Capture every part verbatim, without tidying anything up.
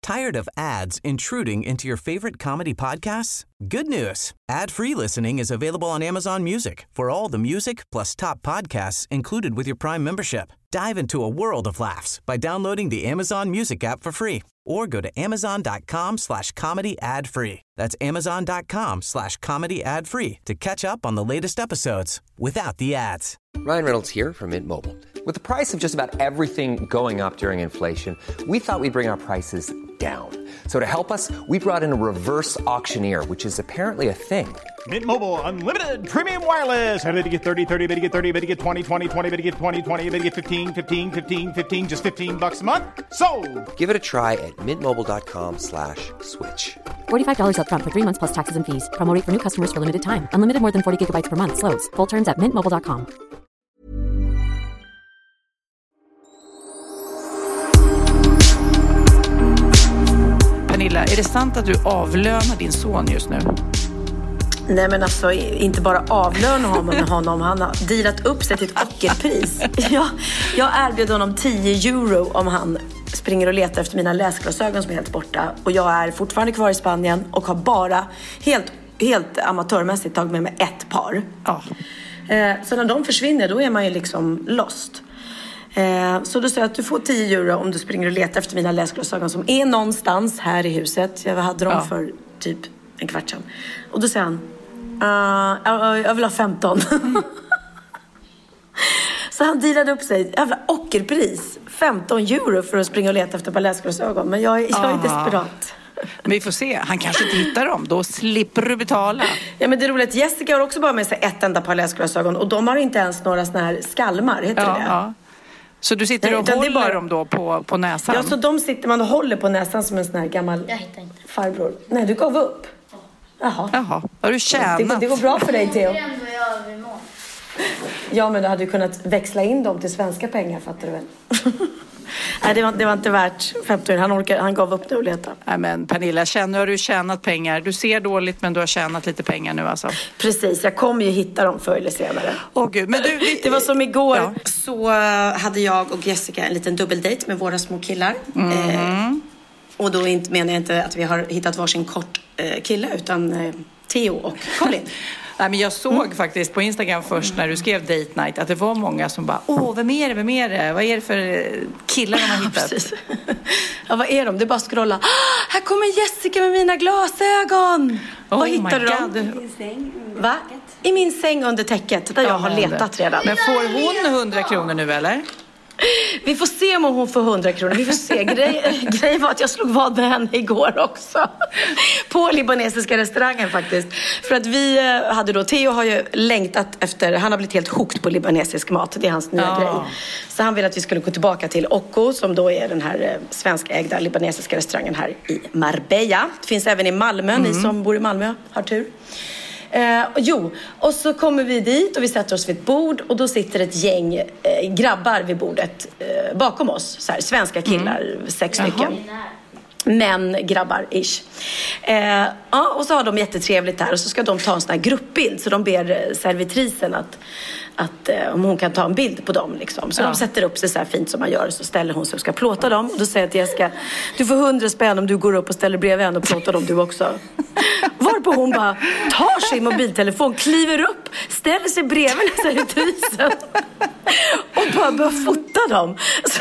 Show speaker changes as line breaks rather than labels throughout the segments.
Tired of ads intruding into your favorite comedy podcasts? Good news. Ad-free listening is available on Amazon Music for all the music plus top podcasts included with your Prime membership. Dive into a world of laughs by downloading the Amazon Music app for free or go to amazon.com slash comedy ad free. That's amazon.com slash comedy ad free to catch up on the latest episodes without the ads.
Ryan Reynolds here from Mint Mobile. With the price of just about everything going up during inflation, we thought we'd bring our prices down. So to help us, we brought in a reverse auctioneer, which is apparently a thing.
Mint Mobile Unlimited Premium Wireless. How to get thirty, thirty, how to get thirty, how to get twenty, twenty, twenty, how to get twenty, twenty, how to get fifteen, fifteen, fifteen, fifteen, just fifteen bucks a month? Sold!
Give it a try at mintmobile.com slash switch.
forty-five dollars up front for three months plus taxes and fees. Promo rate for new customers for limited time. Unlimited more than forty gigabytes per month. Slows full terms at mint mobile dot com.
Pernilla, är det sant att du avlönar din son just nu?
Nej, men alltså inte bara avlöna honom, honom. Han har dealat upp sig till ett ockerpris. Jag, jag erbjöd honom tio euro om han springer och letar efter mina läsglasögon som är helt borta. Och jag är fortfarande kvar i Spanien och har bara helt, helt amatörmässigt tagit med mig ett par.
Ja.
Eh, så när de försvinner, då är man ju liksom lost. Eh, så då säger jag att du får tio euro om du springer och letar efter mina läsglasögon som är någonstans här i huset. Jag hade dem ja. för typ en kvart sedan. Och då säger han, uh, jag, jag vill ha femton. Så han dealade upp sig, jävla ockerpris, femton euro för att springa och leta efter ett par läsglasögon. Men jag, jag är desperat.
Men vi får se, han kanske inte hittar dem. Då slipper du betala.
Ja, men det är roligt, Jessica har också bara med sig ett enda par läsglasögon. Och de har inte ens några såna här skalmar, heter
ja,
det?
Ja. Så du sitter och Nej, håller bara... dem då på, på näsan?
Ja, så de sitter man och håller på näsan som en sån här gammal
jag hittar inte.
farbror. Nej, du gav upp. Jaha.
Jaha, har du tjänat?
Det, det går bra för dig, Theo.
Det är ändå jag över mål.
Ja, men du hade ju kunnat växla in dem till svenska pengar, fattar du väl? Nej, det var, det var inte värt femtio år. Han, orkade, han gav upp det och leta.
Nej, men Pernilla, känner har du tjänat pengar? Du ser dåligt, men du har tjänat lite pengar nu alltså.
Precis, jag kommer ju hitta dem förr eller senare.
Åh gud, men du...
Det var som igår,
ja.
så hade jag och Jessica en liten dubbeldate med våra små killar.
Mm.
Eh, och då inte, menar jag inte att vi har hittat varsin kort eh, kille, utan eh, Theo och Colin.
Nej, men jag såg mm. faktiskt på Instagram först när du skrev date night att det var många som bara, åh, vem är det, vem är det? Vad är det för killar de har hittat?
Precis. Ja, vad är de? Det är bara att scrolla. Ah, här kommer Jessica med mina glasögon.
Oh,
vad hittade de?
I min säng.
Va? I min säng under täcket, där jag
ja,
har letat redan.
Men får hon hundra kronor nu, eller?
Vi får se om hon får hundra kronor. Vi får se. Grej, grej var att jag slog vad med henne igår också. På libanesiska restaurangen faktiskt. För att vi hade då, Theo har ju längtat efter, han har blivit helt hooked på libanesisk mat. Det är hans nya ja. grej. Så han ville att vi skulle gå tillbaka till Occo, som då är den här svenskägda libanesiska restaurangen här i Marbella. Det finns även i Malmö, mm. ni som bor i Malmö har tur. Eh, jo, och så kommer vi dit och vi sätter oss vid ett bord och då sitter ett gäng eh, grabbar vid bordet eh, bakom oss, så här, svenska killar, mm. sex
Jaha.
stycken män, grabbar, ish. Eh, ja, och så har de jättetrevligt här och så ska de ta en sån här gruppbild, så de ber servitrisen att, att eh, om hon kan ta en bild på dem liksom. Så ja. de sätter upp sig så här fint som man gör, så ställer hon sig och ska plåta dem och då säger jag till Jessica, du får hundra spänn om du går upp och ställer bredvid henne och plåtar dem du också. Varpå hon bara tar sin mobiltelefon, kliver upp, ställer sig bredvid servitrisen och bara börjar fota dem. Så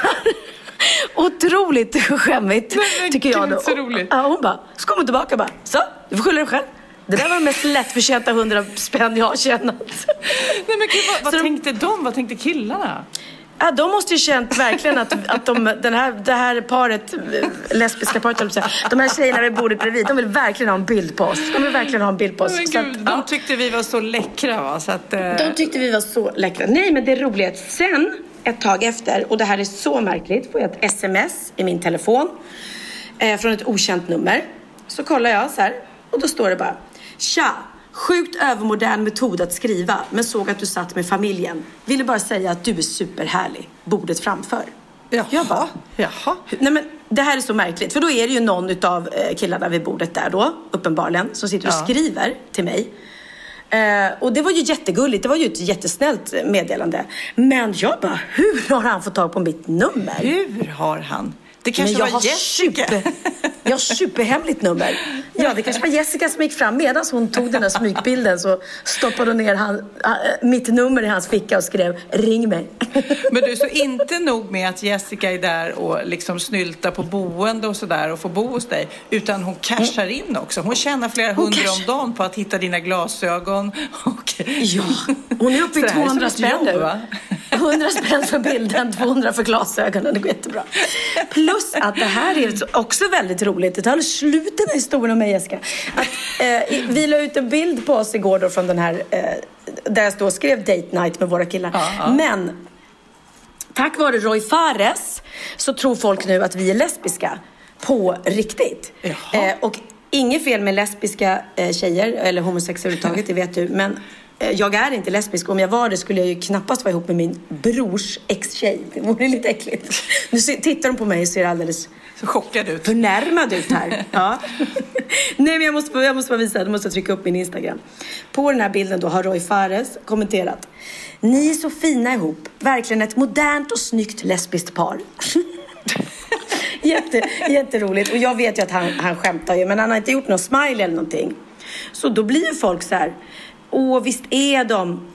otroligt skämmigt,
men,
tycker jag då.
Så roligt.
Ja, hon bara, så kommer hon tillbaka bara, så, du får skylla dig själv. Det där var de mest lättförtjänta hundra spänn jag har tjänat.
Nej, men vad, vad tänkte de? de? Vad tänkte killarna?
Ja, de måste ju känt verkligen att, att de, den här, det här paret, lesbiska paret, de här tjejerna vid bordet bredvid, de vill verkligen ha en bild på oss. De vill verkligen ha en bild på oss.
Men
så
Gud,
att,
de
ja.
tyckte vi var så läckra, va? Så att, uh...
De tyckte vi var så läckra. Nej, men det är roligt. Sen, ett tag efter, och det här är så märkligt, får jag ett sms i min telefon eh, från ett okänt nummer. Så kollar jag så här, och då står det bara, tja, sjukt övermodern metod att skriva, men såg att du satt med familjen. Ville bara säga att du är superhärlig. Bordet framför.
Jaha.
Jag bara,
Jaha.
Nej, men det här är så märkligt. För då är det ju någon av killarna vid bordet där då, uppenbarligen, som sitter och ja. skriver till mig. Uh, och det var ju jättegulligt. Det var ju ett jättesnällt meddelande. Men jag bara, hur har han fått tag på mitt nummer?
Hur har han? Det kanske
Men jag
var
har
Jessica.
Super, jag har superhemligt nummer. Ja, det kanske var Jessica som gick fram. Medan hon tog den där smygbilden så stoppade hon ner han, mitt nummer i hans ficka och skrev ring mig.
Men du, så inte nog med att Jessica är där och liksom snyltar på boende och sådär och får bo hos dig, utan hon cashar in också. Hon tjänar flera
Hon
hundra
cash...
om dagen på att hitta dina glasögon. Och...
Ja, hon är uppe i tvåhundra spänn nu. Va? hundra spänn för bilden, tvåhundra för glasögonen. Det går jättebra. Plus att det här är också väldigt roligt. Det tar slut den här historien med Jessica. Att, eh, vi la ut en bild på oss igår då från den här eh, där jag stod och skrev date night med våra killar. Ja, ja. Men tack vare Roy Fares så tror folk nu att vi är lesbiska på riktigt. Eh, och inget fel med lesbiska eh, tjejer eller homosexuella överhuvudtaget, det vet du. Men eh, jag är inte lesbisk. Om jag var det skulle jag ju knappast vara ihop med min brors ex-tjej. Det vore lite äckligt. Nu tittar de på mig och ser alldeles
så chockad ut.
Förnärmad ut här. Ja. Nej, men jag måste, jag måste bara visa. Jag måste trycka upp min Instagram. På den här bilden då har Roy Fares kommenterat: ni är så fina ihop. Verkligen ett modernt och snyggt lesbiskt par. Jätte, jätteroligt. Och jag vet ju att han, han skämtar ju. Men han har inte gjort någon smile eller någonting. Så då blir ju folk så här: åh, visst är de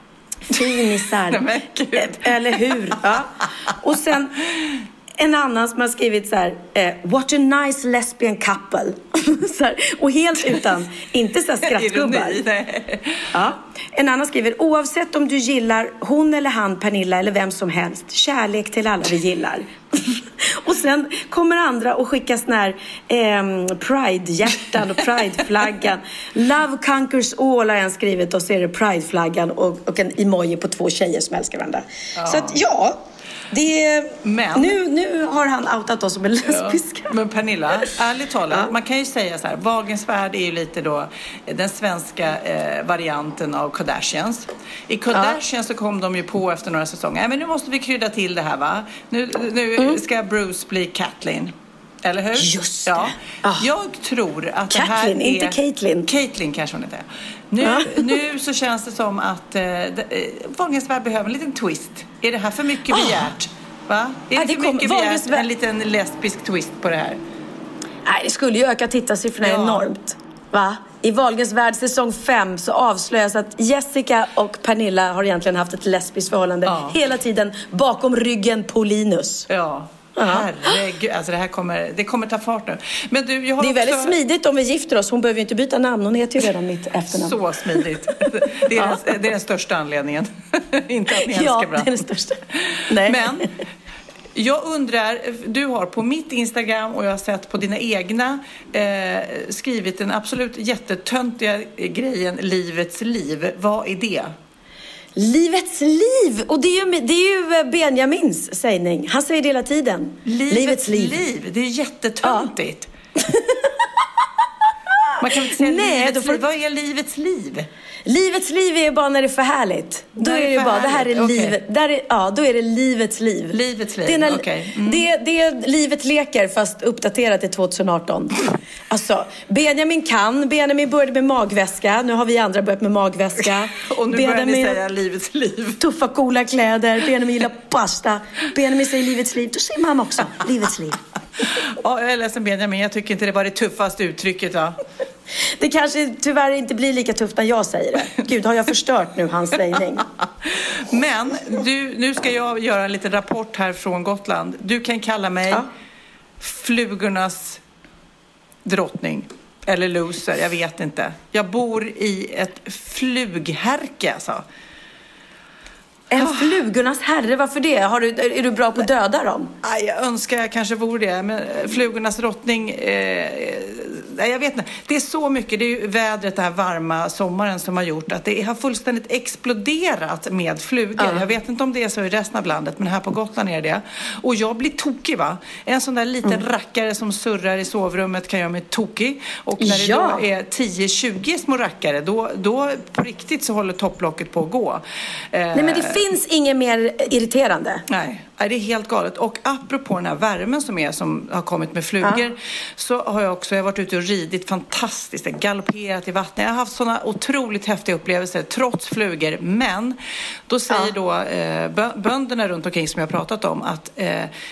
finisar. Eller hur? Ja. Och sen en annan som har skrivit så här: eh, what a nice lesbian couple. Så här, och helt utan, inte så här skrattgubbar. Ja. En annan skriver: oavsett om du gillar hon eller han, Pernilla eller vem som helst, kärlek till alla vi gillar. Och sen kommer andra och skickar sån här eh, Pride-hjärtan och Pride-flaggan. Love conquers all har jag skrivit, och så är det Pride-flaggan och, och en emoji på två tjejer som älskar varandra. Ja. Så att ja, det, men, nu, nu har han outat oss som en lesbiska.
Ja. Men Pernilla, ärligt talat, ja. Man kan ju säga så här: Wahlgrens värld är ju lite då den svenska eh, varianten av Kardashians. I Kardashians ja. Så kom de ju på efter några säsonger: men nu måste vi krydda till det här, va? Nu, nu mm. ska Bruce bli Caitlyn. Eller hur?
Just det.
Ja.
Ah.
Jag tror att
Caitlyn,
det här är...
inte Caitlyn.
Caitlyn kanske hon inte är. Nu, ah. nu så känns det som att eh, Wahlgrens värld behöver en liten twist. Är det här för mycket begärt? Va? Är det, ah, det för mycket begärt? Värld... En liten lesbisk twist på det här?
Nej, det skulle ju öka tittarsiffrorna ja. enormt. Va? I Wahlgrens värld säsong fem så avslöjas att Jessica och Pernilla har egentligen haft ett lesbiskt förhållande ja. hela tiden bakom ryggen på Linus.
Ja. Herregud, alltså det här kommer, det kommer ta fart nu. Men du, jag har
det är
också...
väldigt smidigt om vi gifter oss. Hon behöver ju inte byta namn, hon heter ju redan mitt efternamn.
Så smidigt. Det är, ja. den, det är den största anledningen. Inte att ni älskar
ja,
varandra.
Ja, det är den största. Nej.
Men jag undrar, du har på mitt Instagram och jag har sett på dina egna eh, skrivit den absolut jättetöntiga grejen Livets liv. Vad är det?
Livets liv! Och det är ju, det är ju Benjamins sägning. Han säger det hela tiden.
Livets, Livets liv. liv. Det är jättetöntigt. Ja. Man kan inte säga Nej, livets får... liv. Vad är livets liv?
Livets liv är bara när det är för härligt. Då är det, är det bara, härligt. Det här är okay. livet. Där är, ja, då är det livets liv.
Livets liv,
det är när,
okay. mm.
det, det är livet leker fast uppdaterat till tjugo arton. Alltså, Benjamin kan. Benjamin började med magväska. Nu har vi andra börjat med magväska.
Och nu
Benjamin,
börjar ni säga livets liv.
Tuffa, coola kläder. Benjamin gillar pasta. Benjamin säger livets liv. Då säger mamma också livets liv.
Ja, jag är ledsen Benjamin. Jag tycker inte det var det tuffaste uttrycket, va?
Det kanske tyvärr inte blir lika tufft när jag säger det. Gud, har jag förstört nu hans sägning?
Men du, nu ska jag göra en liten rapport här från Gotland. Du kan kalla mig ja. flugornas drottning. Eller loser, jag vet inte. Jag bor i ett flughärke, alltså.
En flugornas herre, varför det? Har du, är du bra på att döda dem?
Nej, jag önskar jag kanske vore det. Men flugornas drottning, eh, jag vet inte. Det är så mycket, det är ju vädret, den här varma sommaren som har gjort att det har fullständigt exploderat med flugor. Uh. Jag vet inte om det är så i resten av landet, men här på Gotland är det. Och jag blir tokig, va? En sån där liten mm. rackare som surrar i sovrummet kan göra mig tokig. Och när
ja.
det då är tio tjugo små rackare, då, då på riktigt så håller topplocket på att gå. Eh,
Nej, men det finns inget mer irriterande.
Nej, det är helt galet. Och apropå den här värmen som är som har kommit med flugor ja. så har jag också jag har varit ute och ridit fantastiskt, galopperat i vattnet. Jag har haft sådana otroligt häftiga upplevelser trots flugor. Men då säger ja. då eh, bönderna runt omkring som jag har pratat om att eh,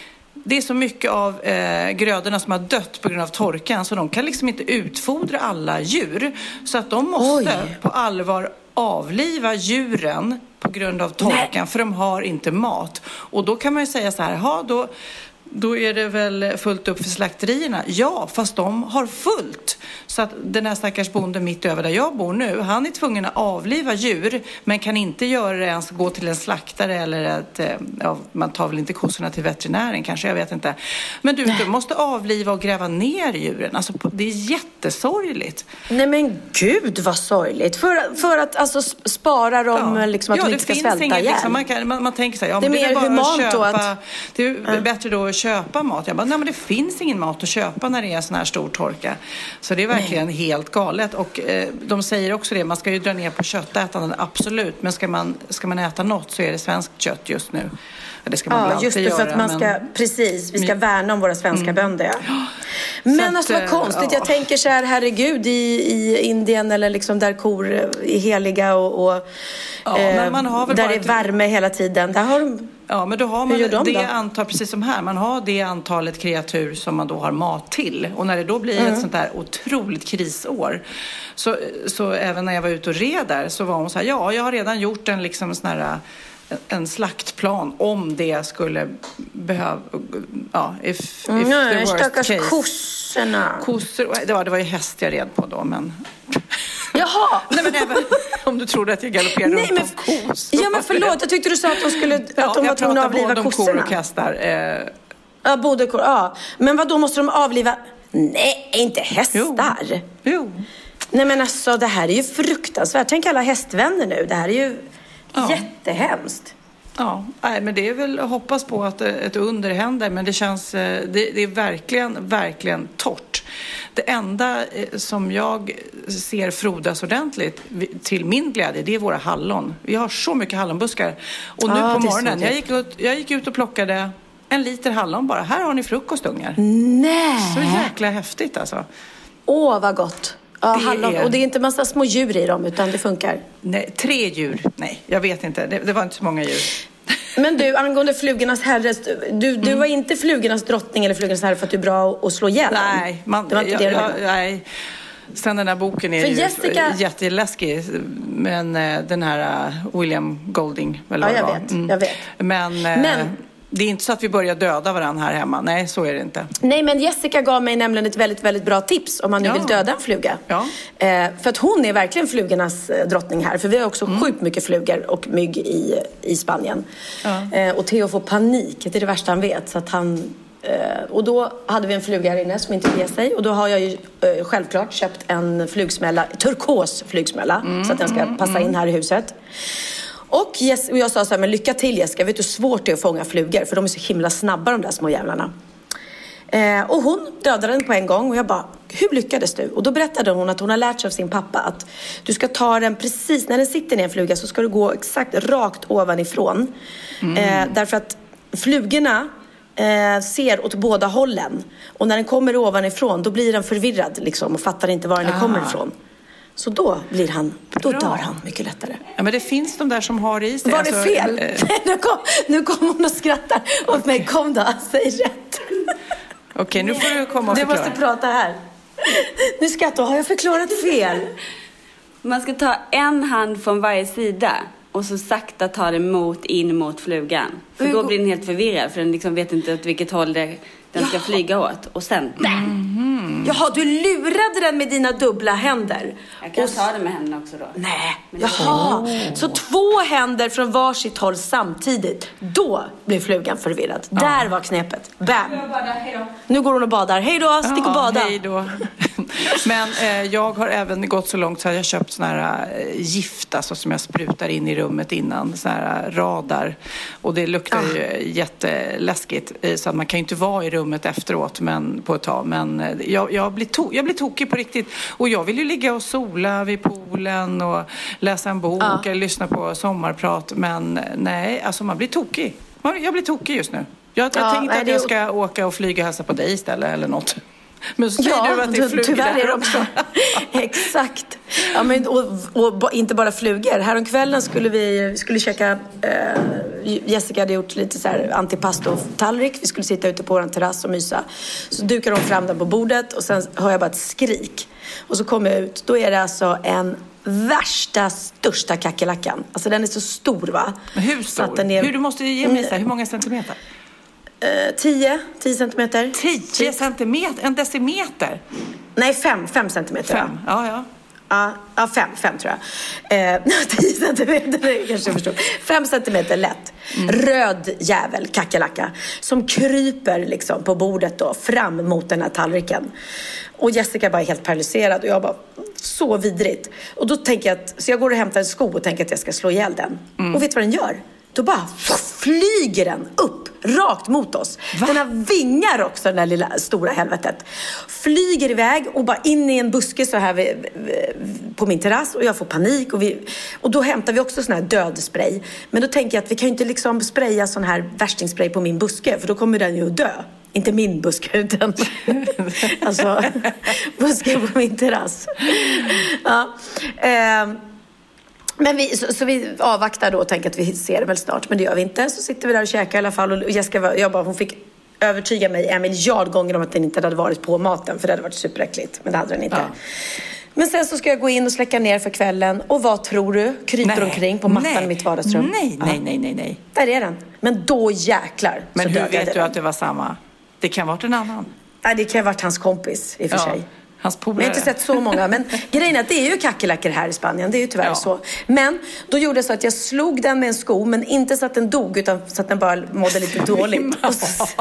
det är så mycket av eh, grödorna som har dött på grund av torkan så de kan liksom inte utfodra alla djur. Så att de måste Oj. på allvar avliva djuren på grund av torkan. Nej. För de har inte mat. Och då kan man ju säga så här, ja då... Då är det väl fullt upp för slakterierna. Ja, fast de har fullt. Så att den här stackars bonden mitt över där jag bor nu, han är tvungen att avliva djur, men kan inte göra det ens gå till en slaktare eller att, ja, man tar väl inte kossorna till veterinären kanske, jag vet inte. Men du, du måste avliva och gräva ner djuren. Alltså, det är jättesorgligt.
Nej men gud vad sorgligt. För, för att alltså spara dem, ja. liksom, att ja, de inte ska svälta
inget,
igen.
Liksom, man, kan, man, man tänker så här, ja,
det är
men
mer
det är bara
humant
att köpa,
då att...
Det är ja. bättre då att köpa mat. Jag bara, nej men det finns ingen mat att köpa när det är sån här stor torka. Så det är verkligen nej. helt galet. Och eh, de säger också det, man ska ju dra ner på köttätanden, absolut. Men ska man, ska man äta något så är det svenskt kött just nu. Det ska man
ja, just det,
göra,
för att man ska, men... precis, vi ska värna om våra svenska mm. bönder. Ja. Men alltså vad konstigt, ja. jag tänker så här, herregud, i, i Indien eller liksom där kor är heliga och, och
ja, eh, man har väl
där det är värme hela tiden, där har de...
Ja, men då har man
de
det
då?
antal, precis som här, man har det antalet kreatur som man då har mat till. Och när det då blir mm. ett sånt där otroligt krisår, så, så även när jag var ute och red där så var hon så här, ja, jag har redan gjort en liksom sån här en slaktplan om det skulle behöva, ja, if, if
mm,
the worst
stackars
case.
Kossorna.
Kossor, det var, det var ju häst jag red på då, men...
Jaha!
Nej, men även om du trodde att jag galopperade
Nej,
runt
men,
av kossor.
Ja, men förlåt, jag tyckte du sa att de skulle att
ja,
de var tvungna att avliva kossorna.
Ja, jag pratade både om kor och hästar. Eh...
Ja, både kor, ja. Men vad då måste de avliva? Nej, inte hästar.
Jo. jo.
Nej, men alltså, det här är ju fruktansvärt. Tänk alla hästvänner nu. Det här är ju ja. jättehemskt.
Ja, nej, men det är väl att hoppas på att ett under händer, men det känns, det, det är verkligen, verkligen torrt. Det enda som jag ser frodas ordentligt till min glädje, det är våra hallon. Vi har så mycket hallonbuskar. Och nu ah, på morgonen, jag gick, ut, jag gick ut och plockade en liter hallon bara. Här har ni frukostungar.
Nej!
Så jäkla häftigt alltså.
Åh, vad gott. Ja, det hallon. Är... Och det är inte massa små djur i dem, utan det funkar.
Nej, tre djur. Nej, jag vet inte. Det, det var inte så många djur.
Men du, angående flugornas herre, du, du mm. var inte flugornas drottning eller flugornas herre för att du är bra att slå ihjäl.
Nej, man,
det var inte
jag,
det
jag, nej. Sen den här boken är
för
ju
Jessica...
jätteläskig. Men den här William Golding, eller
ja,
vad
jag
det var.
vet,
mm.
jag vet.
Men... men... Det är inte så att vi börjar döda varandra här hemma. Nej, så är det inte.
Nej, men Jessica gav mig nämligen ett väldigt, väldigt bra tips om man nu ja. vill döda en fluga.
Ja.
Eh, för att hon är verkligen flugornas drottning här. För vi har också mm. sjukt mycket flugor och mygg i, i Spanien. Ja. Eh, och Theo får panik. Det är det värsta han vet. Så att han, eh, och då hade vi en fluga här inne som inte ger sig. Och då har jag ju eh, självklart köpt en flugsmälla, turkos flugsmälla. Mm. Så att den ska passa in här i huset. Och, yes, och jag sa så här, men lycka till Jessica, vet du hur svårt det är att fånga flugor? För de är så himla snabba, de där små jävlarna. Eh, och hon dödade den på en gång och jag bara, hur lyckades du? Och då berättade hon att hon har lärt sig av sin pappa att du ska ta den precis, när den sitter ner en fluga så ska du gå exakt rakt ovanifrån. Mm. Eh, därför att flugorna eh, ser åt båda hållen. Och när den kommer ovanifrån, då blir den förvirrad liksom, och fattar inte var den ah. kommer ifrån. Så då blir han, då Bra. dör han mycket lättare.
Ja, men det finns de där som har i sig.
Var det alltså, fel? Äh... nu, kom, nu kom hon och skrattar åt mig. Kom då, säg rätt.
Okej, okay, nu får du komma och
du
förklara.
Du måste prata här. Nu skrattar, har jag förklarat fel?
Man ska ta en hand från varje sida och så sakta ta det mot, in mot flugan. För då blir den helt förvirrad, för den liksom vet inte åt vilket håll det, den ska Jaha. flyga åt. Och sen...
Mm. Jaha, du lurade den med dina dubbla händer.
Jag kan
och...
ta det med händerna också då.
Nej, jaha. Oh. Så två händer från varsitt håll samtidigt. Då blir flugan förvirrad. Ja. Där var knepet. Bam. Nu går hon och badar. Hej då, stick och bada.
Ja, hej då. Men eh, jag har även gått så långt så att jag köpt såna här eh, gift alltså, som jag sprutar in i rummet innan. Såna här radar. Och det luktar ah. ju jätteläskigt. Så att man kan ju inte vara i rummet efteråt men, på ett tag. Men eh, jag, jag, blir to- jag blir tokig på riktigt. Och jag vill ju ligga och sola vid poolen och läsa en bok ah. eller lyssna på sommarprat. Men nej, alltså man blir tokig. Jag blir tokig just nu. Jag, jag ja, tänkte nej, att jag ska åka och flyga och hälsa på dig istället eller något. Men så säger
ja,
du att det är flugor
tyvärr
där
är
också.
Exakt. Ja, men, och, och, och inte bara flugor. Häromkvällen skulle vi skulle käka... Eh, Jessica hade gjort lite så här antipasto-tallrik. Vi skulle sitta ute på vår terrass och mysa. Så dukar de fram den på bordet och sen hör jag bara ett skrik. Och så kommer jag ut. Då är det alltså en värsta, största kackerlackan. Alltså den är så stor, va?
Hur stor?
Så den är...
Hur, du måste ge mig så här, hur många centimeter?
Eh, tio. Tio centimeter.
Tio centimeter? En decimeter?
Nej, fem. Fem centimeter.
Fem, ja, ja.
Ja, ja fem, fem tror jag. Eh, tio centimeter, det kanske jag förstår. Fem centimeter lätt. Mm. Röd jävel, kackerlacka. Som kryper liksom på bordet då, fram mot den här tallriken. Och Jessica bara är helt paralyserad. Och jag bara, så vidrigt. Och då tänker jag att, så jag går och hämtar en sko och tänker att jag ska slå ihjäl den. Mm. Och vet du vad den gör? Då bara flyger den upp, rakt mot oss. Va? Den har vingar också, den där lilla stora helvetet. Flyger iväg och bara in i en buske så här vid, på min terrass. Och jag får panik. Och, vi, och då hämtar vi också sån här dödspray. Men då tänker jag att vi kan ju inte liksom spraya sån här värstingspray på min buske. För då kommer den ju att dö. Inte min buske, utan alltså buske på min terrass. Ja. Eh, Men vi, så, så vi avvaktar då och tänker att vi ser det väl snart. Men det gör vi inte. Så sitter vi där och käkar i alla fall. Och Jessica, jag bara, hon fick övertyga mig en miljard gånger om att den inte hade varit på maten. För det hade varit superäckligt. Men det hade den inte. Ja. Men sen så ska jag gå in och släcka ner för kvällen. Och vad tror du? Kryper nej, omkring på mattan nej, i mitt vardagsrum.
Nej, ja. nej, nej, nej, nej.
Där är den. Men då jäklar.
Men
så
hur vet du
den.
att det var samma? Det kan ha varit en annan.
Nej, det kan ha varit hans kompis i och för ja. sig.
Hans
polare. Jag har inte sett så många. Men grejen är att det är ju kackerlackor här i Spanien. Det är ju tyvärr ja. så. Men då gjorde jag så att jag slog den med en sko. Men inte så att den dog, utan så att den bara mådde lite dåligt. Och så, så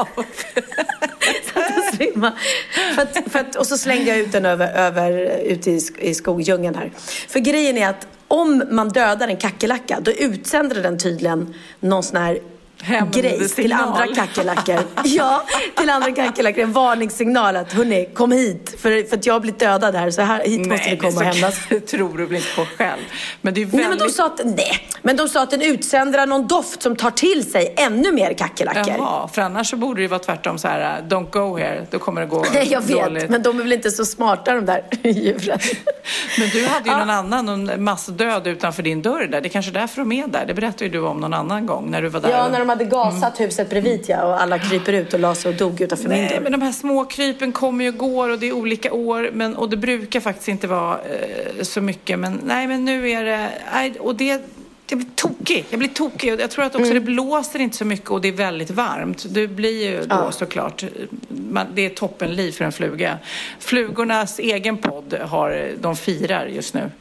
att den svimmade. För att, för att, och så slängde jag ut den över, över ut i, i skogsdjungeln här. För grejen är att om man dödar en kackerlacka, då utsänder den tydligen någon sån här grej till andra kackerlackor. Ja, till andra kackerlackor. En varningssignal att hörni, kom hit. För, för att jag har blivit dödad här. Så här, hit nej, måste ni komma och hämnas.
Det tror du väl inte på själv. Men det är väldigt...
nej, men de sa att, nej, men de sa att den utsänder någon doft som tar till sig ännu mer kackerlackor.
Jaha, för annars så borde det vara tvärtom så här, don't go here. Då kommer det gå
nej, jag vet,
dåligt.
Men de är väl inte så smarta, de där djuren.
Men du hade ju ja. någon annan, någon massdöd utanför din dörr där. Det är kanske därför de är där. Det berättade ju du om någon annan gång när du var där.
Ja, när de hade gasat mm. huset bredvid, ja, och alla kryper ut och la sig och dog utanför min dörr.
Nej, men de här små krypen kommer ju och går och det är olika år. Men, och det brukar faktiskt inte vara eh, så mycket. Men nej, men nu är det... Nej, och det... Jag blir tokig. Jag blir tokig. Jag tror att också mm. det blåser inte så mycket och det är väldigt varmt. Det blir ju då ja. såklart. Man, det är toppenliv för en fluga. Flugornas egen podd har, de firar just nu.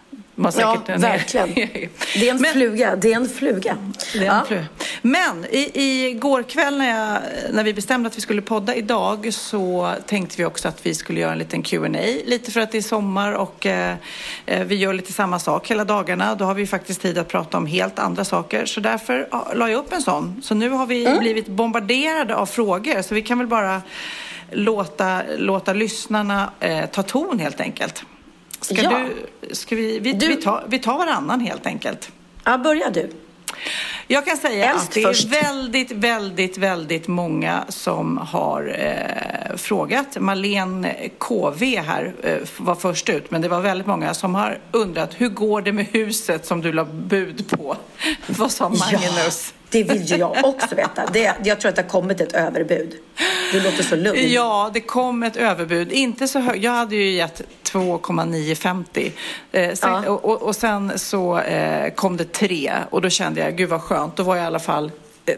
Ja, verkligen. Det är en men, fluga. Det är en fluga.
Det är en ja. fluga. Men i, i går kväll när, jag, när vi bestämde att vi skulle podda idag så tänkte vi också att vi skulle göra en liten Q and A. Lite för att det är sommar och eh, vi gör lite samma sak hela dagarna. Då har vi faktiskt tid att prata om helt andra saker. Så därför ja, la jag upp en sån. Så nu har vi mm. blivit bombarderade av frågor. Så vi kan väl bara låta, låta lyssnarna eh, ta ton helt enkelt. Ska
ja.
du, ska vi, vi, du... vi, tar, vi tar varannan helt enkelt.
Ja, börja du.
Jag kan säga
Helst
att det
först.
är väldigt, väldigt, väldigt många som har eh, frågat. Marlene K V här eh, var först ut, men det var väldigt många som har undrat hur går det med huset som du la bud på? Vad sa Magnus?
Ja. Det vill ju jag också veta. Det, jag tror att det har kommit ett överbud. Det låter så lugnt.
Ja, det kom ett överbud. Inte så högt. Jag hade ju gett två komma nio femtio. Eh, sen, ja. och, och, och sen så eh, kom det tre. Och då kände jag, gud vad skönt. Då var jag i alla fall...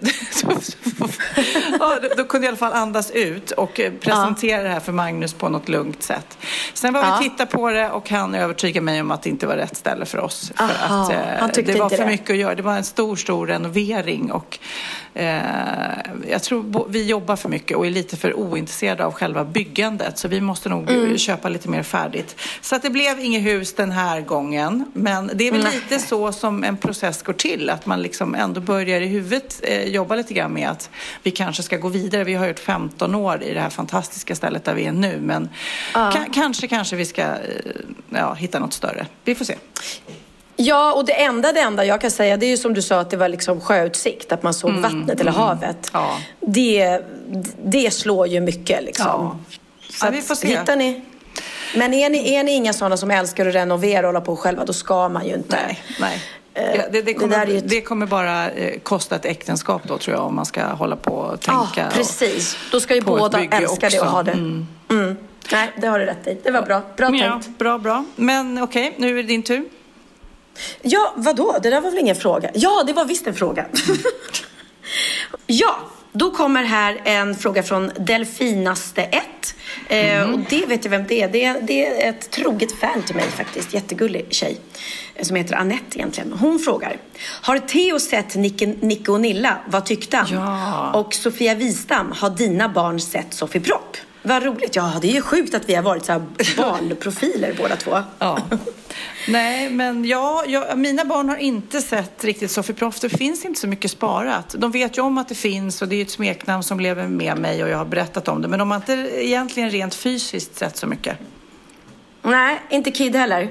ja, då, då kunde jag i alla fall andas ut och presentera ja. det här för Magnus på något lugnt sätt. Sen var ja. vi titta på det och han övertygade mig om att det inte var rätt ställe för oss. För
Aha,
att eh,
han
det var för
det.
mycket att göra. Det var en stor, stor renovering och eh, jag tror vi jobbar för mycket och är lite för ointresserade av själva byggandet. Så vi måste nog mm. köpa lite mer färdigt. Så att det blev inget hus den här gången. Men det är väl mm. lite så som en process går till. Att man liksom ändå börjar i huvudet eh, jobba lite grann med att vi kanske ska gå vidare. Vi har gjort femton år i det här fantastiska stället där vi är nu. Men ja. k- kanske, kanske vi ska ja, hitta något större. Vi får se.
Ja, och det enda, det enda jag kan säga, det är ju som du sa att det var liksom sjöutsikt, att man såg mm, vattnet eller mm, havet. Ja. Det, det slår ju mycket liksom.
Ja.
Så
ja, vi får se.
Hittar ni, Men är ni, är ni inga sådana som älskar att renovera och hålla på själva, då ska man ju inte.
Nej, nej. Ja, det, det, kommer, det, ett... det kommer bara eh, kosta ett äktenskap då, tror jag, om man ska hålla på och tänka.
Ja, precis. Då ska ju båda älska också. Det och ha det. Mm. Mm. Nej, det har du rätt i. Det var bra. Bra
ja,
tänkt.
Bra, bra. Men okej, okay, nu är det din tur.
Ja, vadå? Det där var väl ingen fråga? Ja, det var visst en fråga. Ja, då kommer här en fråga från Delfinaste ett. Mm. Eh, och det vet jag vem det är. det är. Det är ett troget fan till mig faktiskt. Jättegullig tjej. Som heter Annette egentligen. Hon frågar: har Theo sett Nicke och Nilla? Vad tyckte han?
Ja.
Och Sofia Wistam, har dina barn sett Sofie Propp? Vad roligt. Ja, det är ju sjukt att vi har varit så här barnprofiler båda två.
Ja. Nej, men ja, jag, mina barn har inte sett riktigt Sofie Propp. Det finns inte så mycket sparat. De vet ju om att det finns och det är ett smeknamn som lever med mig och jag har berättat om det. Men de har inte egentligen rent fysiskt sett så mycket.
Nej, inte Kid heller.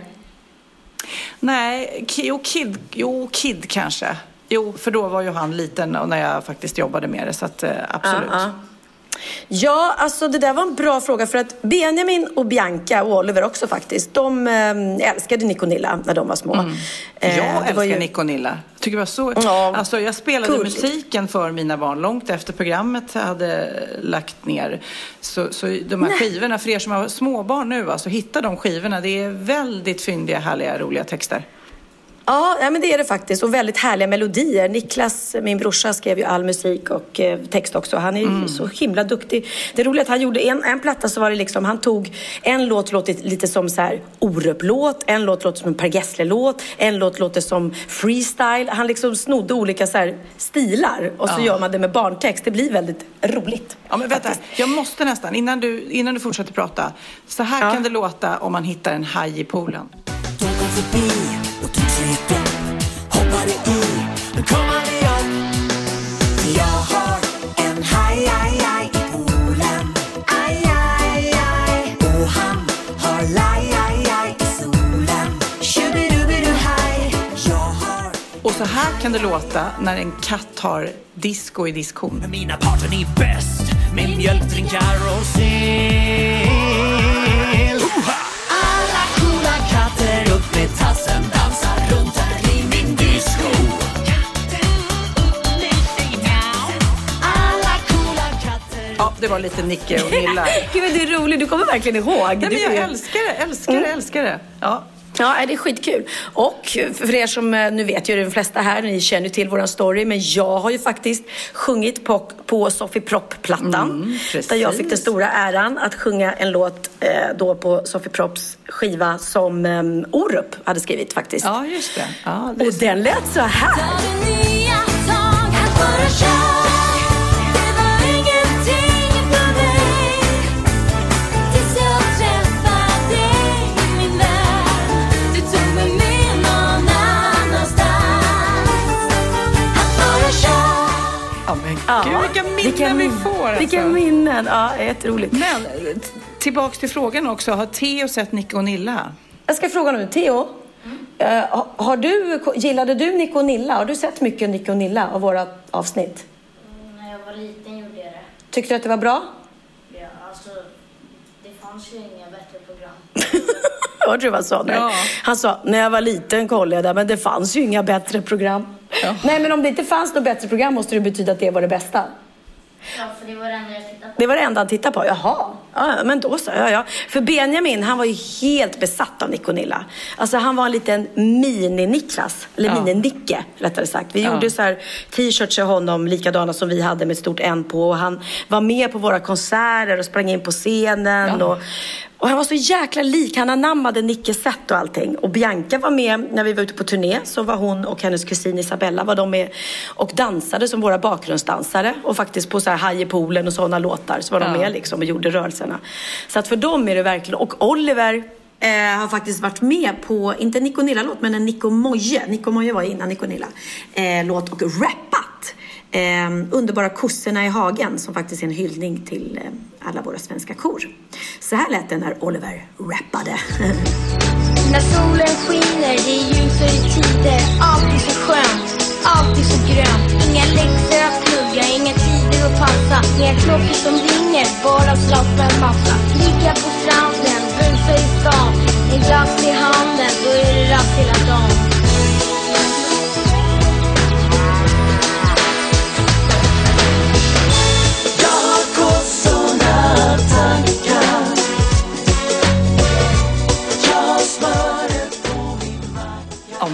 Nej, jo Kid, jo, Kid kanske. Jo, för då var ju han liten och när jag faktiskt jobbade med det, så att absolut. Uh-uh.
Ja, alltså det där var en bra fråga, för att Benjamin och Bianca och Oliver också faktiskt, de äh, älskade Nick och Nilla när de var små.
Mm. Jag äh, älskar ju... Nick och Nilla. Jag tycker det var så... Ja, alltså jag spelade cool. musiken för mina barn långt efter programmet hade lagt ner. Så, så de här Nej. skivorna, för er som har småbarn nu, alltså hitta de skivorna. Det är väldigt fyndiga, härliga, roliga texter.
Ja, men det är det faktiskt. Och väldigt härliga melodier. Niklas, min brorsa, skrev ju all musik och eh, text också. Han är mm. så himla duktig. Det är roligt att han gjorde en, en platta, så var det liksom, han tog en låt låter lite som så här Orup-låt, en låt låter som en Per Gessle-låt, en låt låter som freestyle. Han liksom snodde olika så här stilar och så ja. gör man det med barntext. Det blir väldigt roligt.
Ja, men vänta, jag måste nästan, innan du, innan du fortsätter prata. Så här ja. kan det låta om man hittar en haj i poolen.
Och tog sig ett upp, hoppade i, nu kommer det upp. Jag har en haj, aj, aj i poolen, aj, aj, aj. Och han har laj, aj, aj i solen, tjubidubidu haj. Jag har...
Och så här kan det låta när en katt har disco i diskon.
Mina parten är bäst, med mjölkdrinkar och sill. Alla coola katter upp med tassen, dansar runt här i min disco. Alla coola katter.
Ja, det var lite Nicke och Nilla.
Gud, det är roligt, du kommer verkligen ihåg.
Nej, men jag älskar det, älskar det, älskar det. Ja.
Ja, det är skitkul. Och för er som nu vet ju de flesta här, ni känner till våran story, men jag har ju faktiskt sjungit på, på Sofie Propp-plattan. Mm, där jag fick den stora äran att sjunga en låt eh, då på Sofie Propps skiva som eh, Orup hade skrivit faktiskt.
Ja, just det. Ja, det
och den lät så här.
Ja, gud, vilka minnen vilka, vi får alltså.
Vilka minnen, ja, jätteroligt.
Men tillbaks till frågan också, har Theo sett Nicke och Nilla?
Jag ska fråga nu, Theo, mm. uh, har du, gillade du Nicke och Nilla? Har du sett mycket Nicke och Nilla av våra avsnitt?
Mm, när jag var liten gjorde jag det.
Tyckte du att det var bra?
Ja, alltså det fanns ju inga bättre program.
Hörde du vad han sa? Ja. Han sa, när jag var liten kollade jag det, men det fanns ju inga bättre program. Ja. Nej, men om det inte fanns något bättre program måste det betyda att det var det bästa.
Ja, för det var det enda jag tittade på.
Det var det enda han tittade på, jaha. Ja, men då så, ja, ja. För Benjamin, han var ju helt besatt av Nick och Nilla. Alltså han var en liten mini-Niklas. Eller ja. mini-Nicke, rättare sagt. Vi ja. gjorde så här t-shirts till honom, likadana som vi hade med ett stort N på. Och han var med på våra konserter och sprang in på scenen. Ja. Och, och han var så jäkla lik. Han anammade Nickes sätt och allting. Och Bianca var med när vi var ute på turné. Så var hon och hennes kusin Isabella var de med och dansade som våra bakgrundsdansare. Och faktiskt på så här haj i poolen och sådana låtar så var ja. de med liksom och gjorde rörelserna. Så att för dem är det verkligen. Och Oliver eh, har faktiskt varit med på, inte en Nick och Nilla-låt, men en Nick och Moje. Nick och Moje var innan Nick och Nilla. Eh, låt och rappat. Eh, underbara kossorna i hagen, som faktiskt är en hyllning till eh, alla våra svenska kor. Så här lät det när Oliver rappade.
När solen skiner, det är ljusare tider. Alltid så skönt, alltid så grönt. Inga läxor att plugga, inga tider att passa. Inga klockor som ringer, bara slappa en massa. Ligga på stranden, busa i